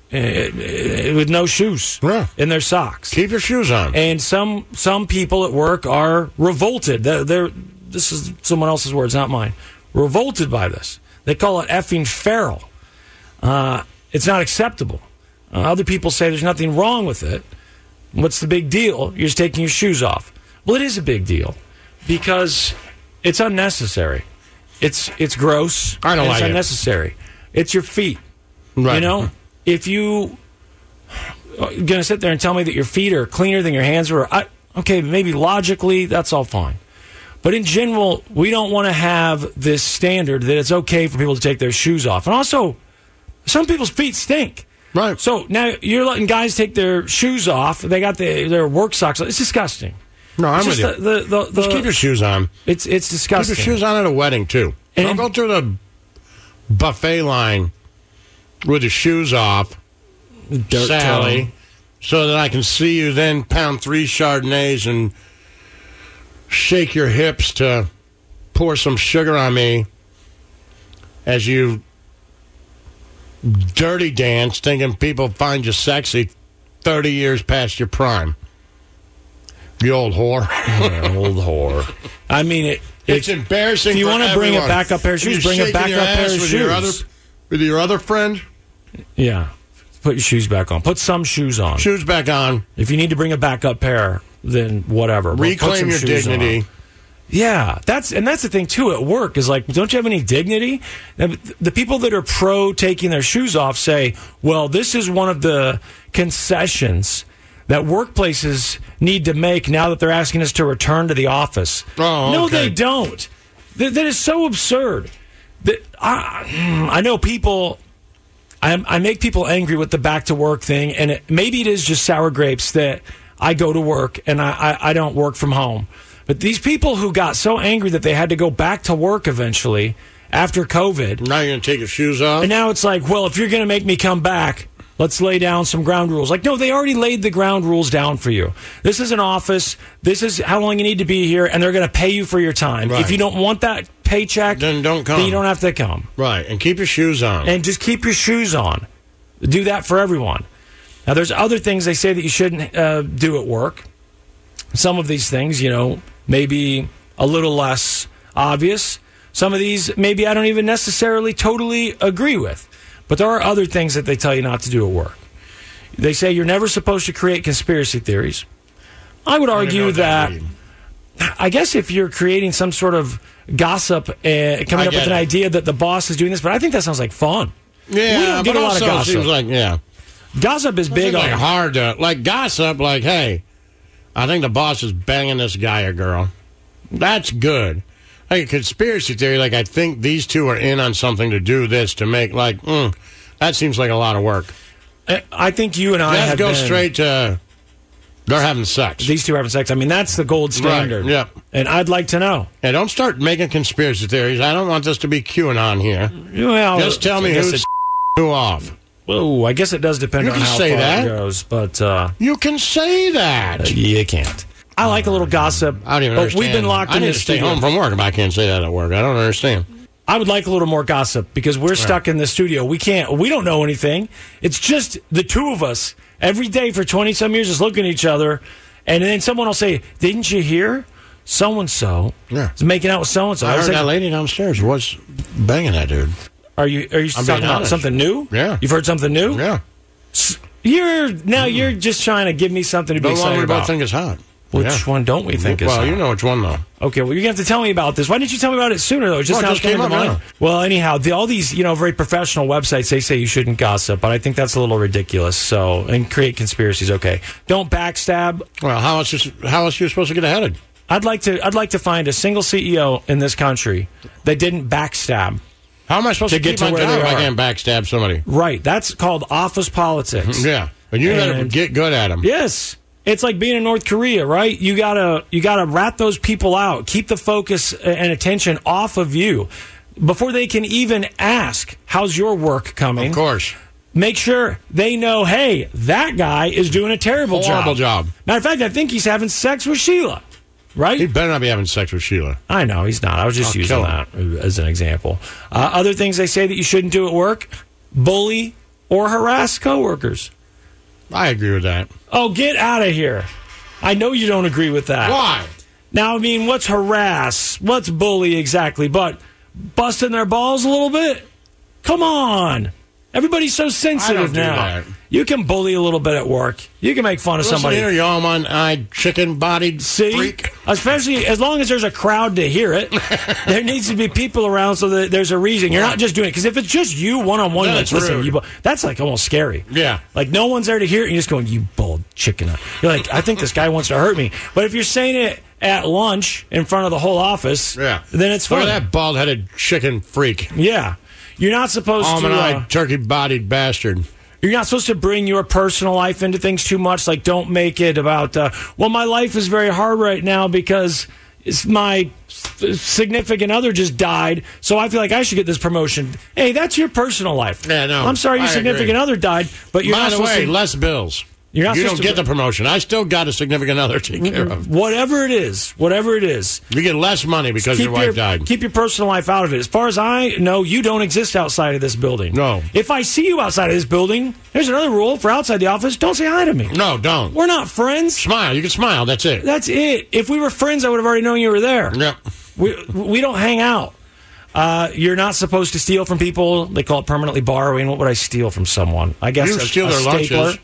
with no shoes in their socks. Keep your shoes on. And some people at work are revolted. This is someone else's words, not mine. Revolted by this. They call it effing feral. It's not acceptable. Other people say there's nothing wrong with it. What's the big deal? You're just taking your shoes off. Well, it is a big deal because it's unnecessary. It's gross. I don't like it. It's unnecessary. It's your feet. Right. You know, if you going to sit there and tell me that your feet are cleaner than your hands were, okay, maybe logically that's all fine. But in general, we don't want to have this standard that it's okay for people to take their shoes off. And also, some people's feet stink. Right. So now you're letting guys take their shoes off. They got their work socks on. It's disgusting. No, I'm with you. Just keep your shoes on. It's disgusting. Keep your shoes on at a wedding, too. Don't go through the buffet line with your shoes off, Sally, so that I can see you then pound 3 Chardonnays and shake your hips to pour some sugar on me as you dirty dance thinking people find you sexy 30 years past your prime. You old whore. Yeah, old whore. I mean, it's embarrassing. If you want to bring a backup pair of shoes, bring a backup pair of shoes. With your other friend? Yeah. Put your shoes back on. Put some shoes on. Shoes back on. If you need to bring a backup pair, then whatever. Reclaim your dignity. Yeah, that's the thing too. At work is like, don't you have any dignity? The people that are pro taking their shoes off say, well, this is one of the concessions that workplaces need to make now that they're asking us to return to the office. Oh, no, okay. they don't. That is so absurd. That I know people. I make people angry with the back to work thing, and maybe it is just sour grapes that I go to work and I don't work from home. But these people who got so angry that they had to go back to work eventually after COVID. Now you're going to take your shoes off? And now it's like, well, if you're going to make me come back, let's lay down some ground rules. Like, no, they already laid the ground rules down for you. This is an office. This is how long you need to be here, and they're going to pay you for your time. Right. If you don't want that paycheck, then don't come. Then you don't have to come. Right, and keep your shoes on. And just keep your shoes on. Do that for everyone. Now, there's other things they say that you shouldn't do at work. Some of these things, maybe a little less obvious. Some of these, maybe I don't even necessarily totally agree with. But there are other things that they tell you not to do at work. They say you're never supposed to create conspiracy theories. I would argue that I guess if you're creating some sort of gossip, coming up with an idea that the boss is doing this, but I think that sounds like fun. Yeah, we don't get but a lot of also gossip. seems like, gossip is big on like hard to, like gossip, like, hey, I think the boss is banging this guy or girl. That's good. Like a conspiracy theory, like I think these two are in on something to do this to make, like, that seems like a lot of work. I think you and I have go straight to they're having sex. These two are having sex. I mean, that's the gold standard. Right. Yep. And I'd like to know. Yeah, don't start making conspiracy theories. I don't want this to be QAnon here. Well, just tell me who's who off. Whoa, I guess it does depend on how far it goes. But you can say that. You can't. I like a little gossip. I don't even understand. We've been locked in I need this to stay studio. home from work if I can't say that at work. I don't understand. I would like a little more gossip because we're stuck in the studio. We don't know anything. It's just the two of us every day for 20-some years just looking at each other. And then someone will say, didn't you hear? So-and-so is making out with so-and-so. I heard that lady downstairs was banging that dude. Are you talking about something new? Yeah. You've heard something new? Yeah. You're just trying to give me something to be excited about. The one we both think is hot. Which one don't we think is hot? Well, you know which one, though. Okay, well, you're going to have to tell me about this. Why didn't you tell me about it sooner, though? It just came up now. Well, anyhow, all these, very professional websites, they say you shouldn't gossip, but I think that's a little ridiculous. And create conspiracies, okay. Don't backstab. Well, how else are you supposed to get ahead of? I'd like to find a single CEO in this country that didn't backstab. How am I supposed to keep my job if I can't backstab somebody? Right. That's called office politics. Yeah. But you better get good at them. Yes. It's like being in North Korea, right? You gotta rat those people out. Keep the focus and attention off of you before they can even ask, how's your work coming? Of course. Make sure they know, hey, that guy is doing a horrible job. Matter of fact, I think he's having sex with Sheila. Right? He better not be having sex with Sheila. I know, he's not. I was just using that as an example. Other things they say that you shouldn't do at work, bully or harass coworkers. I agree with that. Oh, get out of here. I know you don't agree with that. Why? Now, I mean, what's harass? What's bully exactly? But busting their balls a little bit? Come on. Everybody's so sensitive now. You can bully a little bit at work. You can make fun of somebody. Listen here, you almond-eyed, chicken-bodied freak. Especially as long as there's a crowd to hear it. There needs to be people around so that there's a reason. You're not just doing it. Because if it's just you one-on-one, that's like almost scary. Yeah. Like no one's there to hear it, and you're just going, you bold chicken. You're like, I think this guy wants to hurt me. But if you're saying it at lunch in front of the whole office, then it's fun. Look at that bald-headed chicken freak. Yeah. You're not supposed almond-eyed, turkey-bodied bastard. You're not supposed to bring your personal life into things too much. Like, don't make it about, my life is very hard right now because my significant other just died, so I feel like I should get this promotion. Hey, that's your personal life. Yeah, no. I'm sorry your significant other died, but you're not supposed to... By the way, less bills. You don't get the promotion. I still got a significant other to take care of. Whatever it is. You get less money because your wife died. Keep your personal life out of it. As far as I know, you don't exist outside of this building. No. If I see you outside of this building, here's another rule for outside the office. Don't say hi to me. No, don't. We're not friends. Smile. You can smile. That's it. That's it. If we were friends, I would have already known you were there. Yep. We don't hang out. You're not supposed to steal from people. They call it permanently borrowing. What would I steal from someone? I guess you steal their lunches.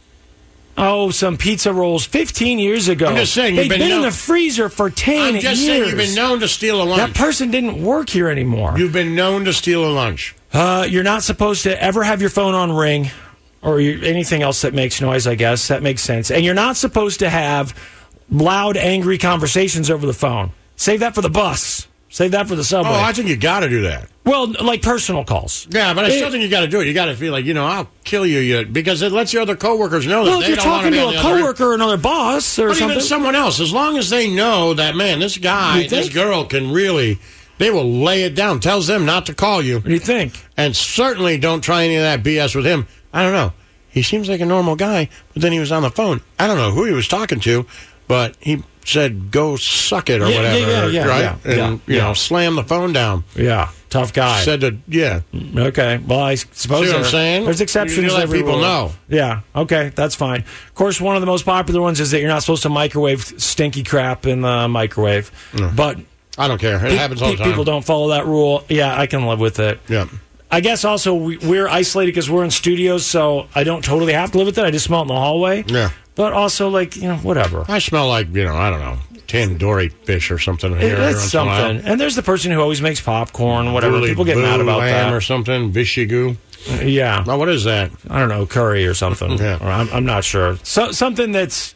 Oh, some pizza rolls 15 years ago. I'm just saying, they've been in the freezer for 10 years. I'm just saying you've been known to steal a lunch. That person didn't work here anymore. You've been known to steal a lunch. You're not supposed to ever have your phone on ring or anything else that makes noise, I guess. That makes sense. And you're not supposed to have loud, angry conversations over the phone. Save that for the bus. Save that for the subway. Oh, I think you got to do that. Well, like personal calls. Yeah, but I still think you got to do it. You got to feel like, I'll kill you, because it lets your other coworkers know that they don't want to be on the other end. Well, if you're talking to a coworker or another boss or something. Even someone else, as long as they know that, man, this guy, this girl can really, they will lay it down. Tells them not to call you. What do you think? And certainly don't try any of that BS with him. I don't know. He seems like a normal guy, but then he was on the phone. I don't know who he was talking to, but he said, go suck it or whatever, right? And, slam the phone down. Yeah, tough guy. Said to, Okay, well, I suppose see what I'm saying? There's exceptions. You let people know. Yeah, okay, that's fine. Of course, one of the most popular ones is that you're not supposed to microwave stinky crap in the microwave. But I don't care. It happens all the time. People don't follow that rule. Yeah, I can live with it. Yeah. I guess also we're isolated because we're in studios, so I don't totally have to live with it. I just smell it in the hallway. Yeah. But also, whatever. I smell like, I don't know, tandoori fish or something here. It's something. And there's the person who always makes popcorn, whatever. People get mad about that. Or something, vishigu. Yeah. Now, what is that? I don't know, curry or something. Yeah. Or I'm not sure. Something that's,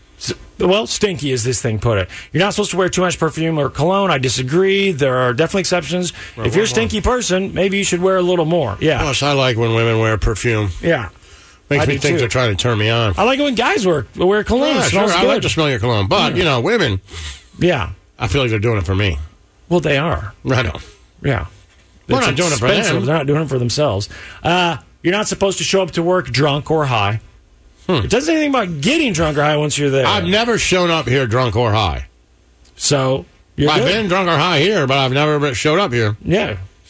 stinky as this thing put it. You're not supposed to wear too much perfume or cologne. I disagree. There are definitely exceptions. If you're a stinky person, maybe you should wear a little more. Yeah. Plus, I like when women wear perfume. Yeah. Makes me think they're trying to turn me on. I like it when guys wear cologne. Yeah, sure. I like to smell your cologne. But, women, I feel like they're doing it for me. Well, they are. I know. Yeah. We're not doing it for them. They're not doing it for themselves. You're not supposed to show up to work drunk or high. It doesn't say anything about getting drunk or high once you're there. I've never shown up here drunk or high. So, I've been drunk or high here, but I've never showed up here. Yeah.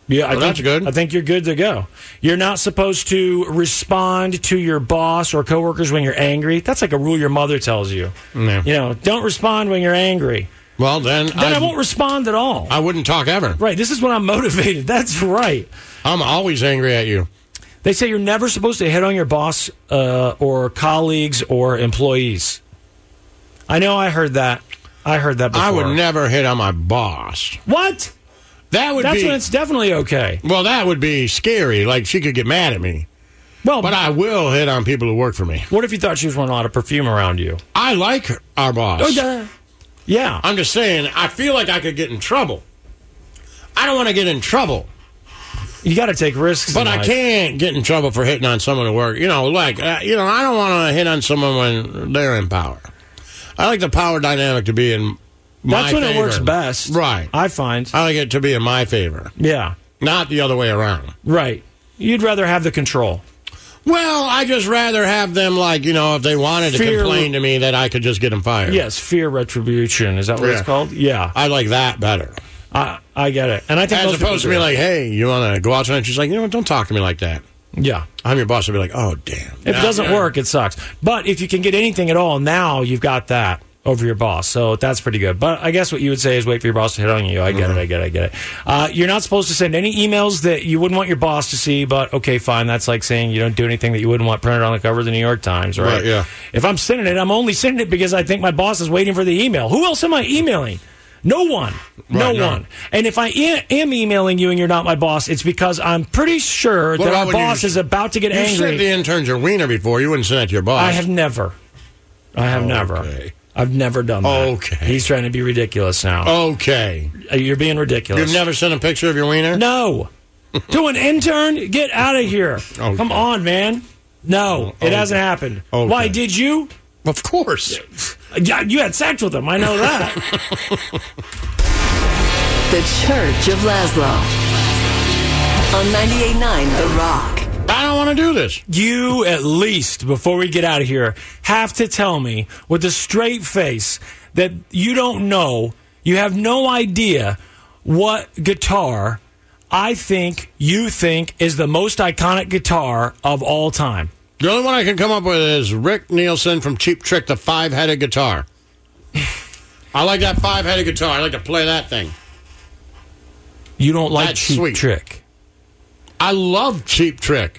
Yeah, well, that's good. I think you're good to go. You're not supposed to respond to your boss or coworkers when you're angry. That's like a rule your mother tells you. Yeah. You know, don't respond when you're angry. Well, then I won't respond at all. I wouldn't talk ever. Right. This is when I'm motivated. That's right. I'm always angry at you. They say you're never supposed to hit on your boss or colleagues or employees. I know I heard that. I heard that before. I would never hit on my boss. What? That's when it's definitely okay. Well, that would be scary. Like, she could get mad at me. Well, but I will hit on people who work for me. What if you thought she was wearing a lot of perfume around you? I like our boss. Oh, yeah. I'm just saying, I feel like I could get in trouble. I don't want to get in trouble. You got to take risks. But I can't get in trouble for hitting on someone at work. You know, like, I don't want to hit on someone when they're in power. I like the power dynamic to be in my That's when favor. it works best. Right. I find. I like it to be in my favor. Yeah. Not the other way around. Right. You'd rather have the control. Well, I just rather have them, like, if they wanted to complain to me, that I could just get them fired. Yes, fear retribution. Is that what it's called? Yeah. I like that better. I get it. And I think as opposed to be like, hey, you want to go out tonight? She's like, don't talk to me like that. Yeah. I'm your boss. I'll be like, oh, damn. If it doesn't work, it sucks. But if you can get anything at all, now you've got that over your boss. So that's pretty good. But I guess what you would say is wait for your boss to hit on you. I get it. You're not supposed to send any emails that you wouldn't want your boss to see, but okay, fine. That's like saying you don't do anything that you wouldn't want printed on the cover of the New York Times, right? Yeah. If I'm sending it, I'm only sending it because I think my boss is waiting for the email. Who else am I emailing? No one. No one. And if I am emailing you and you're not my boss, it's because I'm pretty sure that our boss is about to get angry. You sent the interns your wiener before. You wouldn't send that to your boss. I have never. Okay. I've never done that. Okay. He's trying to be ridiculous now. Okay. You're being ridiculous. You've never sent a picture of your wiener? No. To an intern? Get out of here. Okay. Come on, man. No, it hasn't happened. Okay. Why, did you? Of course. You had sex with him. I know that. The Church of Laszlo. On 98.9 The Rock. I don't want to do this. You, at least, before we get out of here, have to tell me with a straight face that you don't know, you have no idea what guitar you think is the most iconic guitar of all time. The only one I can come up with is Rick Nielsen from Cheap Trick, the 5-headed guitar. I like that 5-headed guitar. I like to play that thing. You don't like Cheap Trick? I love Cheap Trick.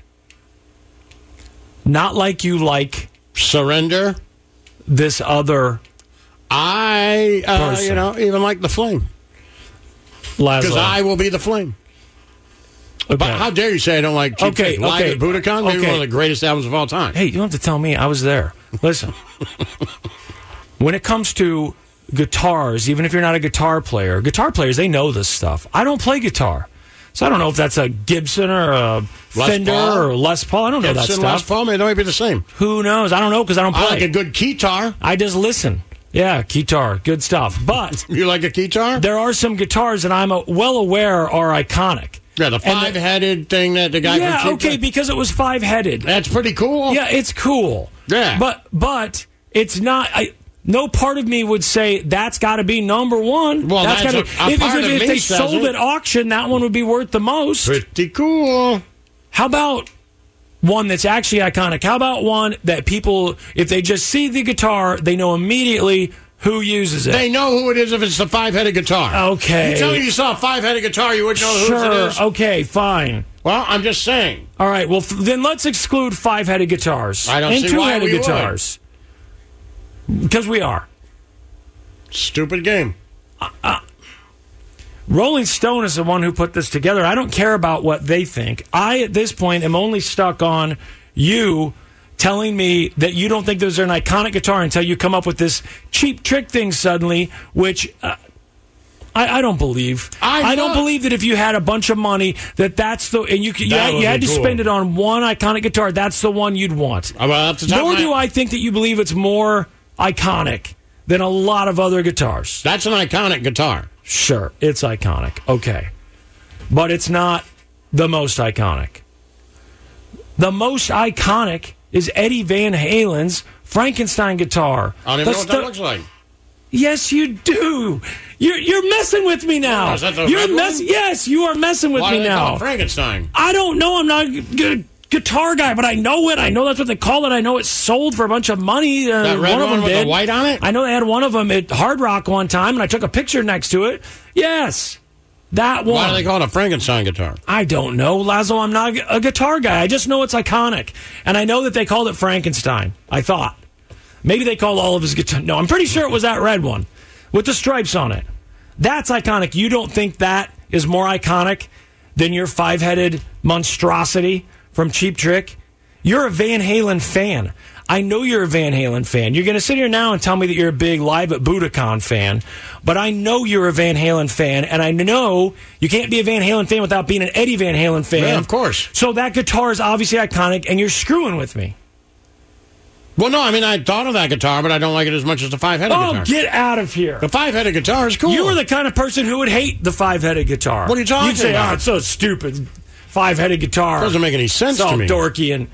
Not like you like Surrender. This other. I even like The Flame. Because I will be the flame. Okay. But how dare you say I don't like Cheap Trick? Live at Budokan, maybe one of the greatest albums of all time. Hey, you don't have to tell me. I was there. Listen, when it comes to guitars, even if you're not a guitar players, they know this stuff. I don't play guitar. So I don't know if that's a Gibson or a Fender or Les Paul. I don't know that stuff. Les Paul, they might be the same. Who knows? I don't know because I don't play. I like a good guitar. I just listen. Yeah, guitar. Good stuff. But you like a guitar? There are some guitars that I'm well aware are iconic. Yeah, the 5-headed thing that the guy from Cheap Trick. Because it was 5-headed. That's pretty cool. Yeah, it's cool. Yeah. But it's not... no part of me would say that's got to be number one. Well, if they sold at auction, that one would be worth the most. Pretty cool. How about one that's actually iconic? How about one that people, if they just see the guitar, they know immediately who uses it? They know who it is if it's the 5-headed guitar. Okay. You tell me you saw a 5-headed guitar, you wouldn't know who it is. Okay, fine. Well, I'm just saying. All right, well, then let's exclude 5-headed guitars. I don't see why we guitars. Because we are. Stupid game. Rolling Stone is the one who put this together. I don't care about what they think. I, at this point, am only stuck on you telling me that you don't think there's an iconic guitar until you come up with this Cheap Trick thing suddenly, which I don't believe. I don't believe that if you had a bunch of money, that's the... And you had to spend it on one iconic guitar, that's the one you'd want. Nor do I think that you believe it's more iconic than a lot of other guitars. That's an iconic guitar. Sure, it's iconic. Okay. But it's not the most iconic. The most iconic is Eddie Van Halen's Frankenstein guitar. I don't even know what that looks like. Yes, you do. You're messing with me now. Oh, is that the You're red one? Yes, you are messing with Why me do they now. call it Frankenstein? I don't know. I'm not a good guitar guy, but I know it. I know that's what they call it. I know it sold for a bunch of money. That red one of them with did. the white on it? I know they had one of them at Hard Rock one time, and I took a picture next to it. Yes, that one. Why do they call it a Frankenstein guitar? I don't know, Lazo. I'm not a guitar guy. I just know it's iconic, and I know that they called it Frankenstein. I thought maybe they called all of his guitar. No, I'm pretty sure it was that red one with the stripes on it. That's iconic. You don't think that is more iconic than your 5-headed monstrosity from Cheap Trick? You're a Van Halen fan. I know you're a Van Halen fan. You're going to sit here now and tell me that you're a big Live at Budokan fan, but I know you're a Van Halen fan, and I know you can't be a Van Halen fan without being an Eddie Van Halen fan. Yeah, of course. So that guitar is obviously iconic, and you're screwing with me. Well, no, I mean, I thought of that guitar, but I don't like it as much as the 5-headed guitar. Oh, get out of here. The 5-headed guitar is cool. You are the kind of person who would hate the 5-headed guitar. What are you talking You'd say, about? oh, it's so stupid. 5-headed guitar. Doesn't make any sense it's all to me. dorky. And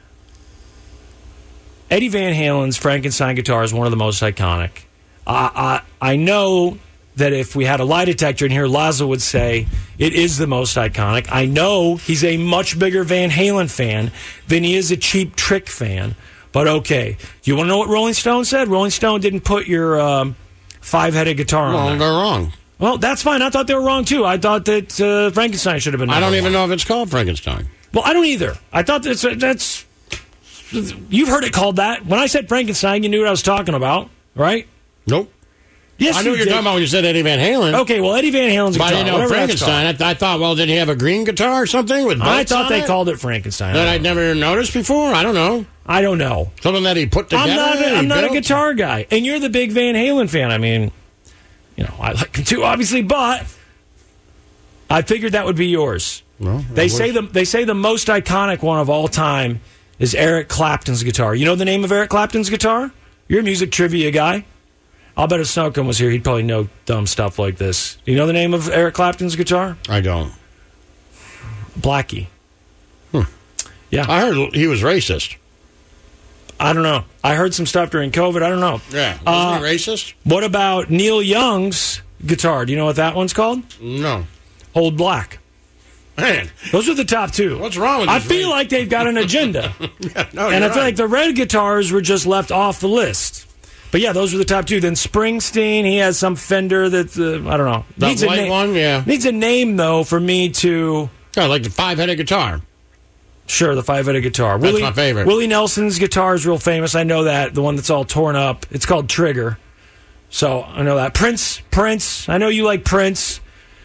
Eddie Van Halen's Frankenstein guitar is one of the most iconic. I know that if we had a lie detector in here, Lazo would say it is the most iconic. I know he's a much bigger Van Halen fan than he is a Cheap Trick fan. But okay, do you want to know what Rolling Stone said? Rolling Stone didn't put your 5-headed guitar on there. They're wrong. Well, that's fine. I thought they were wrong, too. I thought that Frankenstein should have been I don't number even one. know if it's called Frankenstein. Well, I don't either. I thought that's... You've heard it called that. When I said Frankenstein, you knew what I was talking about, right? Nope. Yes, I knew what you're talking about when you said Eddie Van Halen. Okay, well, Eddie Van Halen's But guitar. I didn't know whatever that's Frankenstein. I thought, well, did he have a green guitar or something with called. I belts thought on they it? called it Frankenstein. That I'd never noticed before? I don't know. I don't know. Something that he put together? I'm not a guitar guy. And you're the big Van Halen fan. I mean, you know, I like him too, obviously, but I figured that would be yours. Well, They say the most iconic one of all time is Eric Clapton's guitar. You know the name of Eric Clapton's guitar? You're a music trivia guy. I'll bet if Snowcomb was here, he'd probably know dumb stuff like this. Do you know the name of Eric Clapton's guitar? I don't. Blackie. Yeah. I heard he was racist. I don't know. I heard some stuff during COVID. I don't know. Yeah. Wasn't he racist? What about Neil Young's guitar? Do you know what that one's called? No. Old Black. Man. Those are the top two. What's wrong with I this feel race? like they've got an agenda. No, And I you're feel right. like the red guitars were just left off the list. But yeah, those were the top two. Then Springsteen, he has some Fender that, I don't know. That white one, yeah. Needs a name, though, for me to... Yeah, like the 5-headed guitar. Sure, the 5-headed guitar. That's my favorite. Willie Nelson's guitar is real famous. I know that. The one that's all torn up. It's called Trigger. So I know that. Prince. I know you like Prince.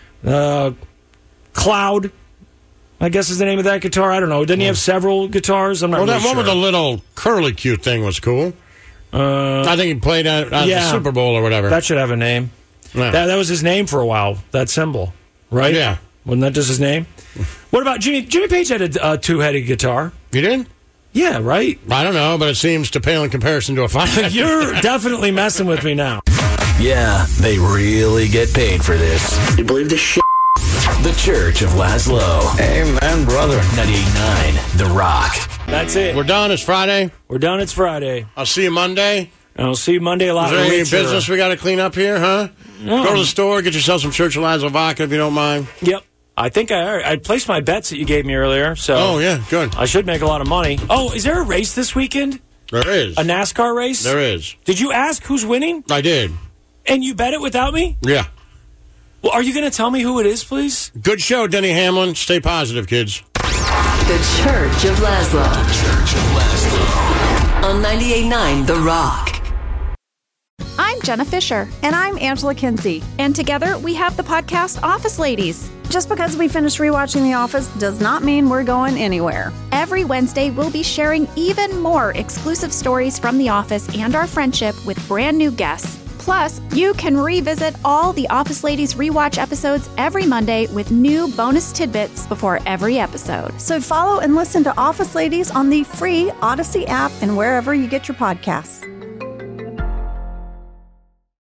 Cloud, I guess is the name of that guitar. I don't know. Didn't he have several guitars? I'm not Well, really that one sure. with the little curly cute thing was cool. I think he played at the Super Bowl or whatever. That should have a name. Yeah. That was his name for a while, that symbol, right? Yeah. Wasn't that just his name? What about Jimmy? Jimmy Page had a two-headed guitar. You did? Yeah, right? I don't know, but it seems to pale in comparison to a 5-headed. You're definitely messing with me now. Yeah, they really get paid for this. You believe this shit? The Church of Laszlo. Amen, brother. 98.9 The Rock. That's it. We're done. It's Friday. We're done. It's Friday. I'll see you Monday. And I'll see you Monday a lot Is there any richer. business we got to clean up here, huh? No. Go to the store, get yourself some Church of Laszlo vodka if you don't mind. Yep. I think I placed my bets that you gave me earlier. So Oh, yeah, good. I should make a lot of money. Oh, is there a race this weekend? There is. A NASCAR race? There is. Did you ask who's winning? I did. And you bet it without me? Yeah. Well, are you going to tell me who it is, please? Good show, Denny Hamlin. Stay positive, kids. The Church of Laszlo. The Church of Laszlo. On 98.9 The Rock. I'm Jenna Fisher. And I'm Angela Kinsey. And together we have the podcast Office Ladies. Just because we finished rewatching The Office does not mean we're going anywhere. Every Wednesday, we'll be sharing even more exclusive stories from The Office and our friendship with brand new guests. Plus, you can revisit all the Office Ladies rewatch episodes every Monday with new bonus tidbits before every episode. So follow and listen to Office Ladies on the free Odyssey app and wherever you get your podcasts.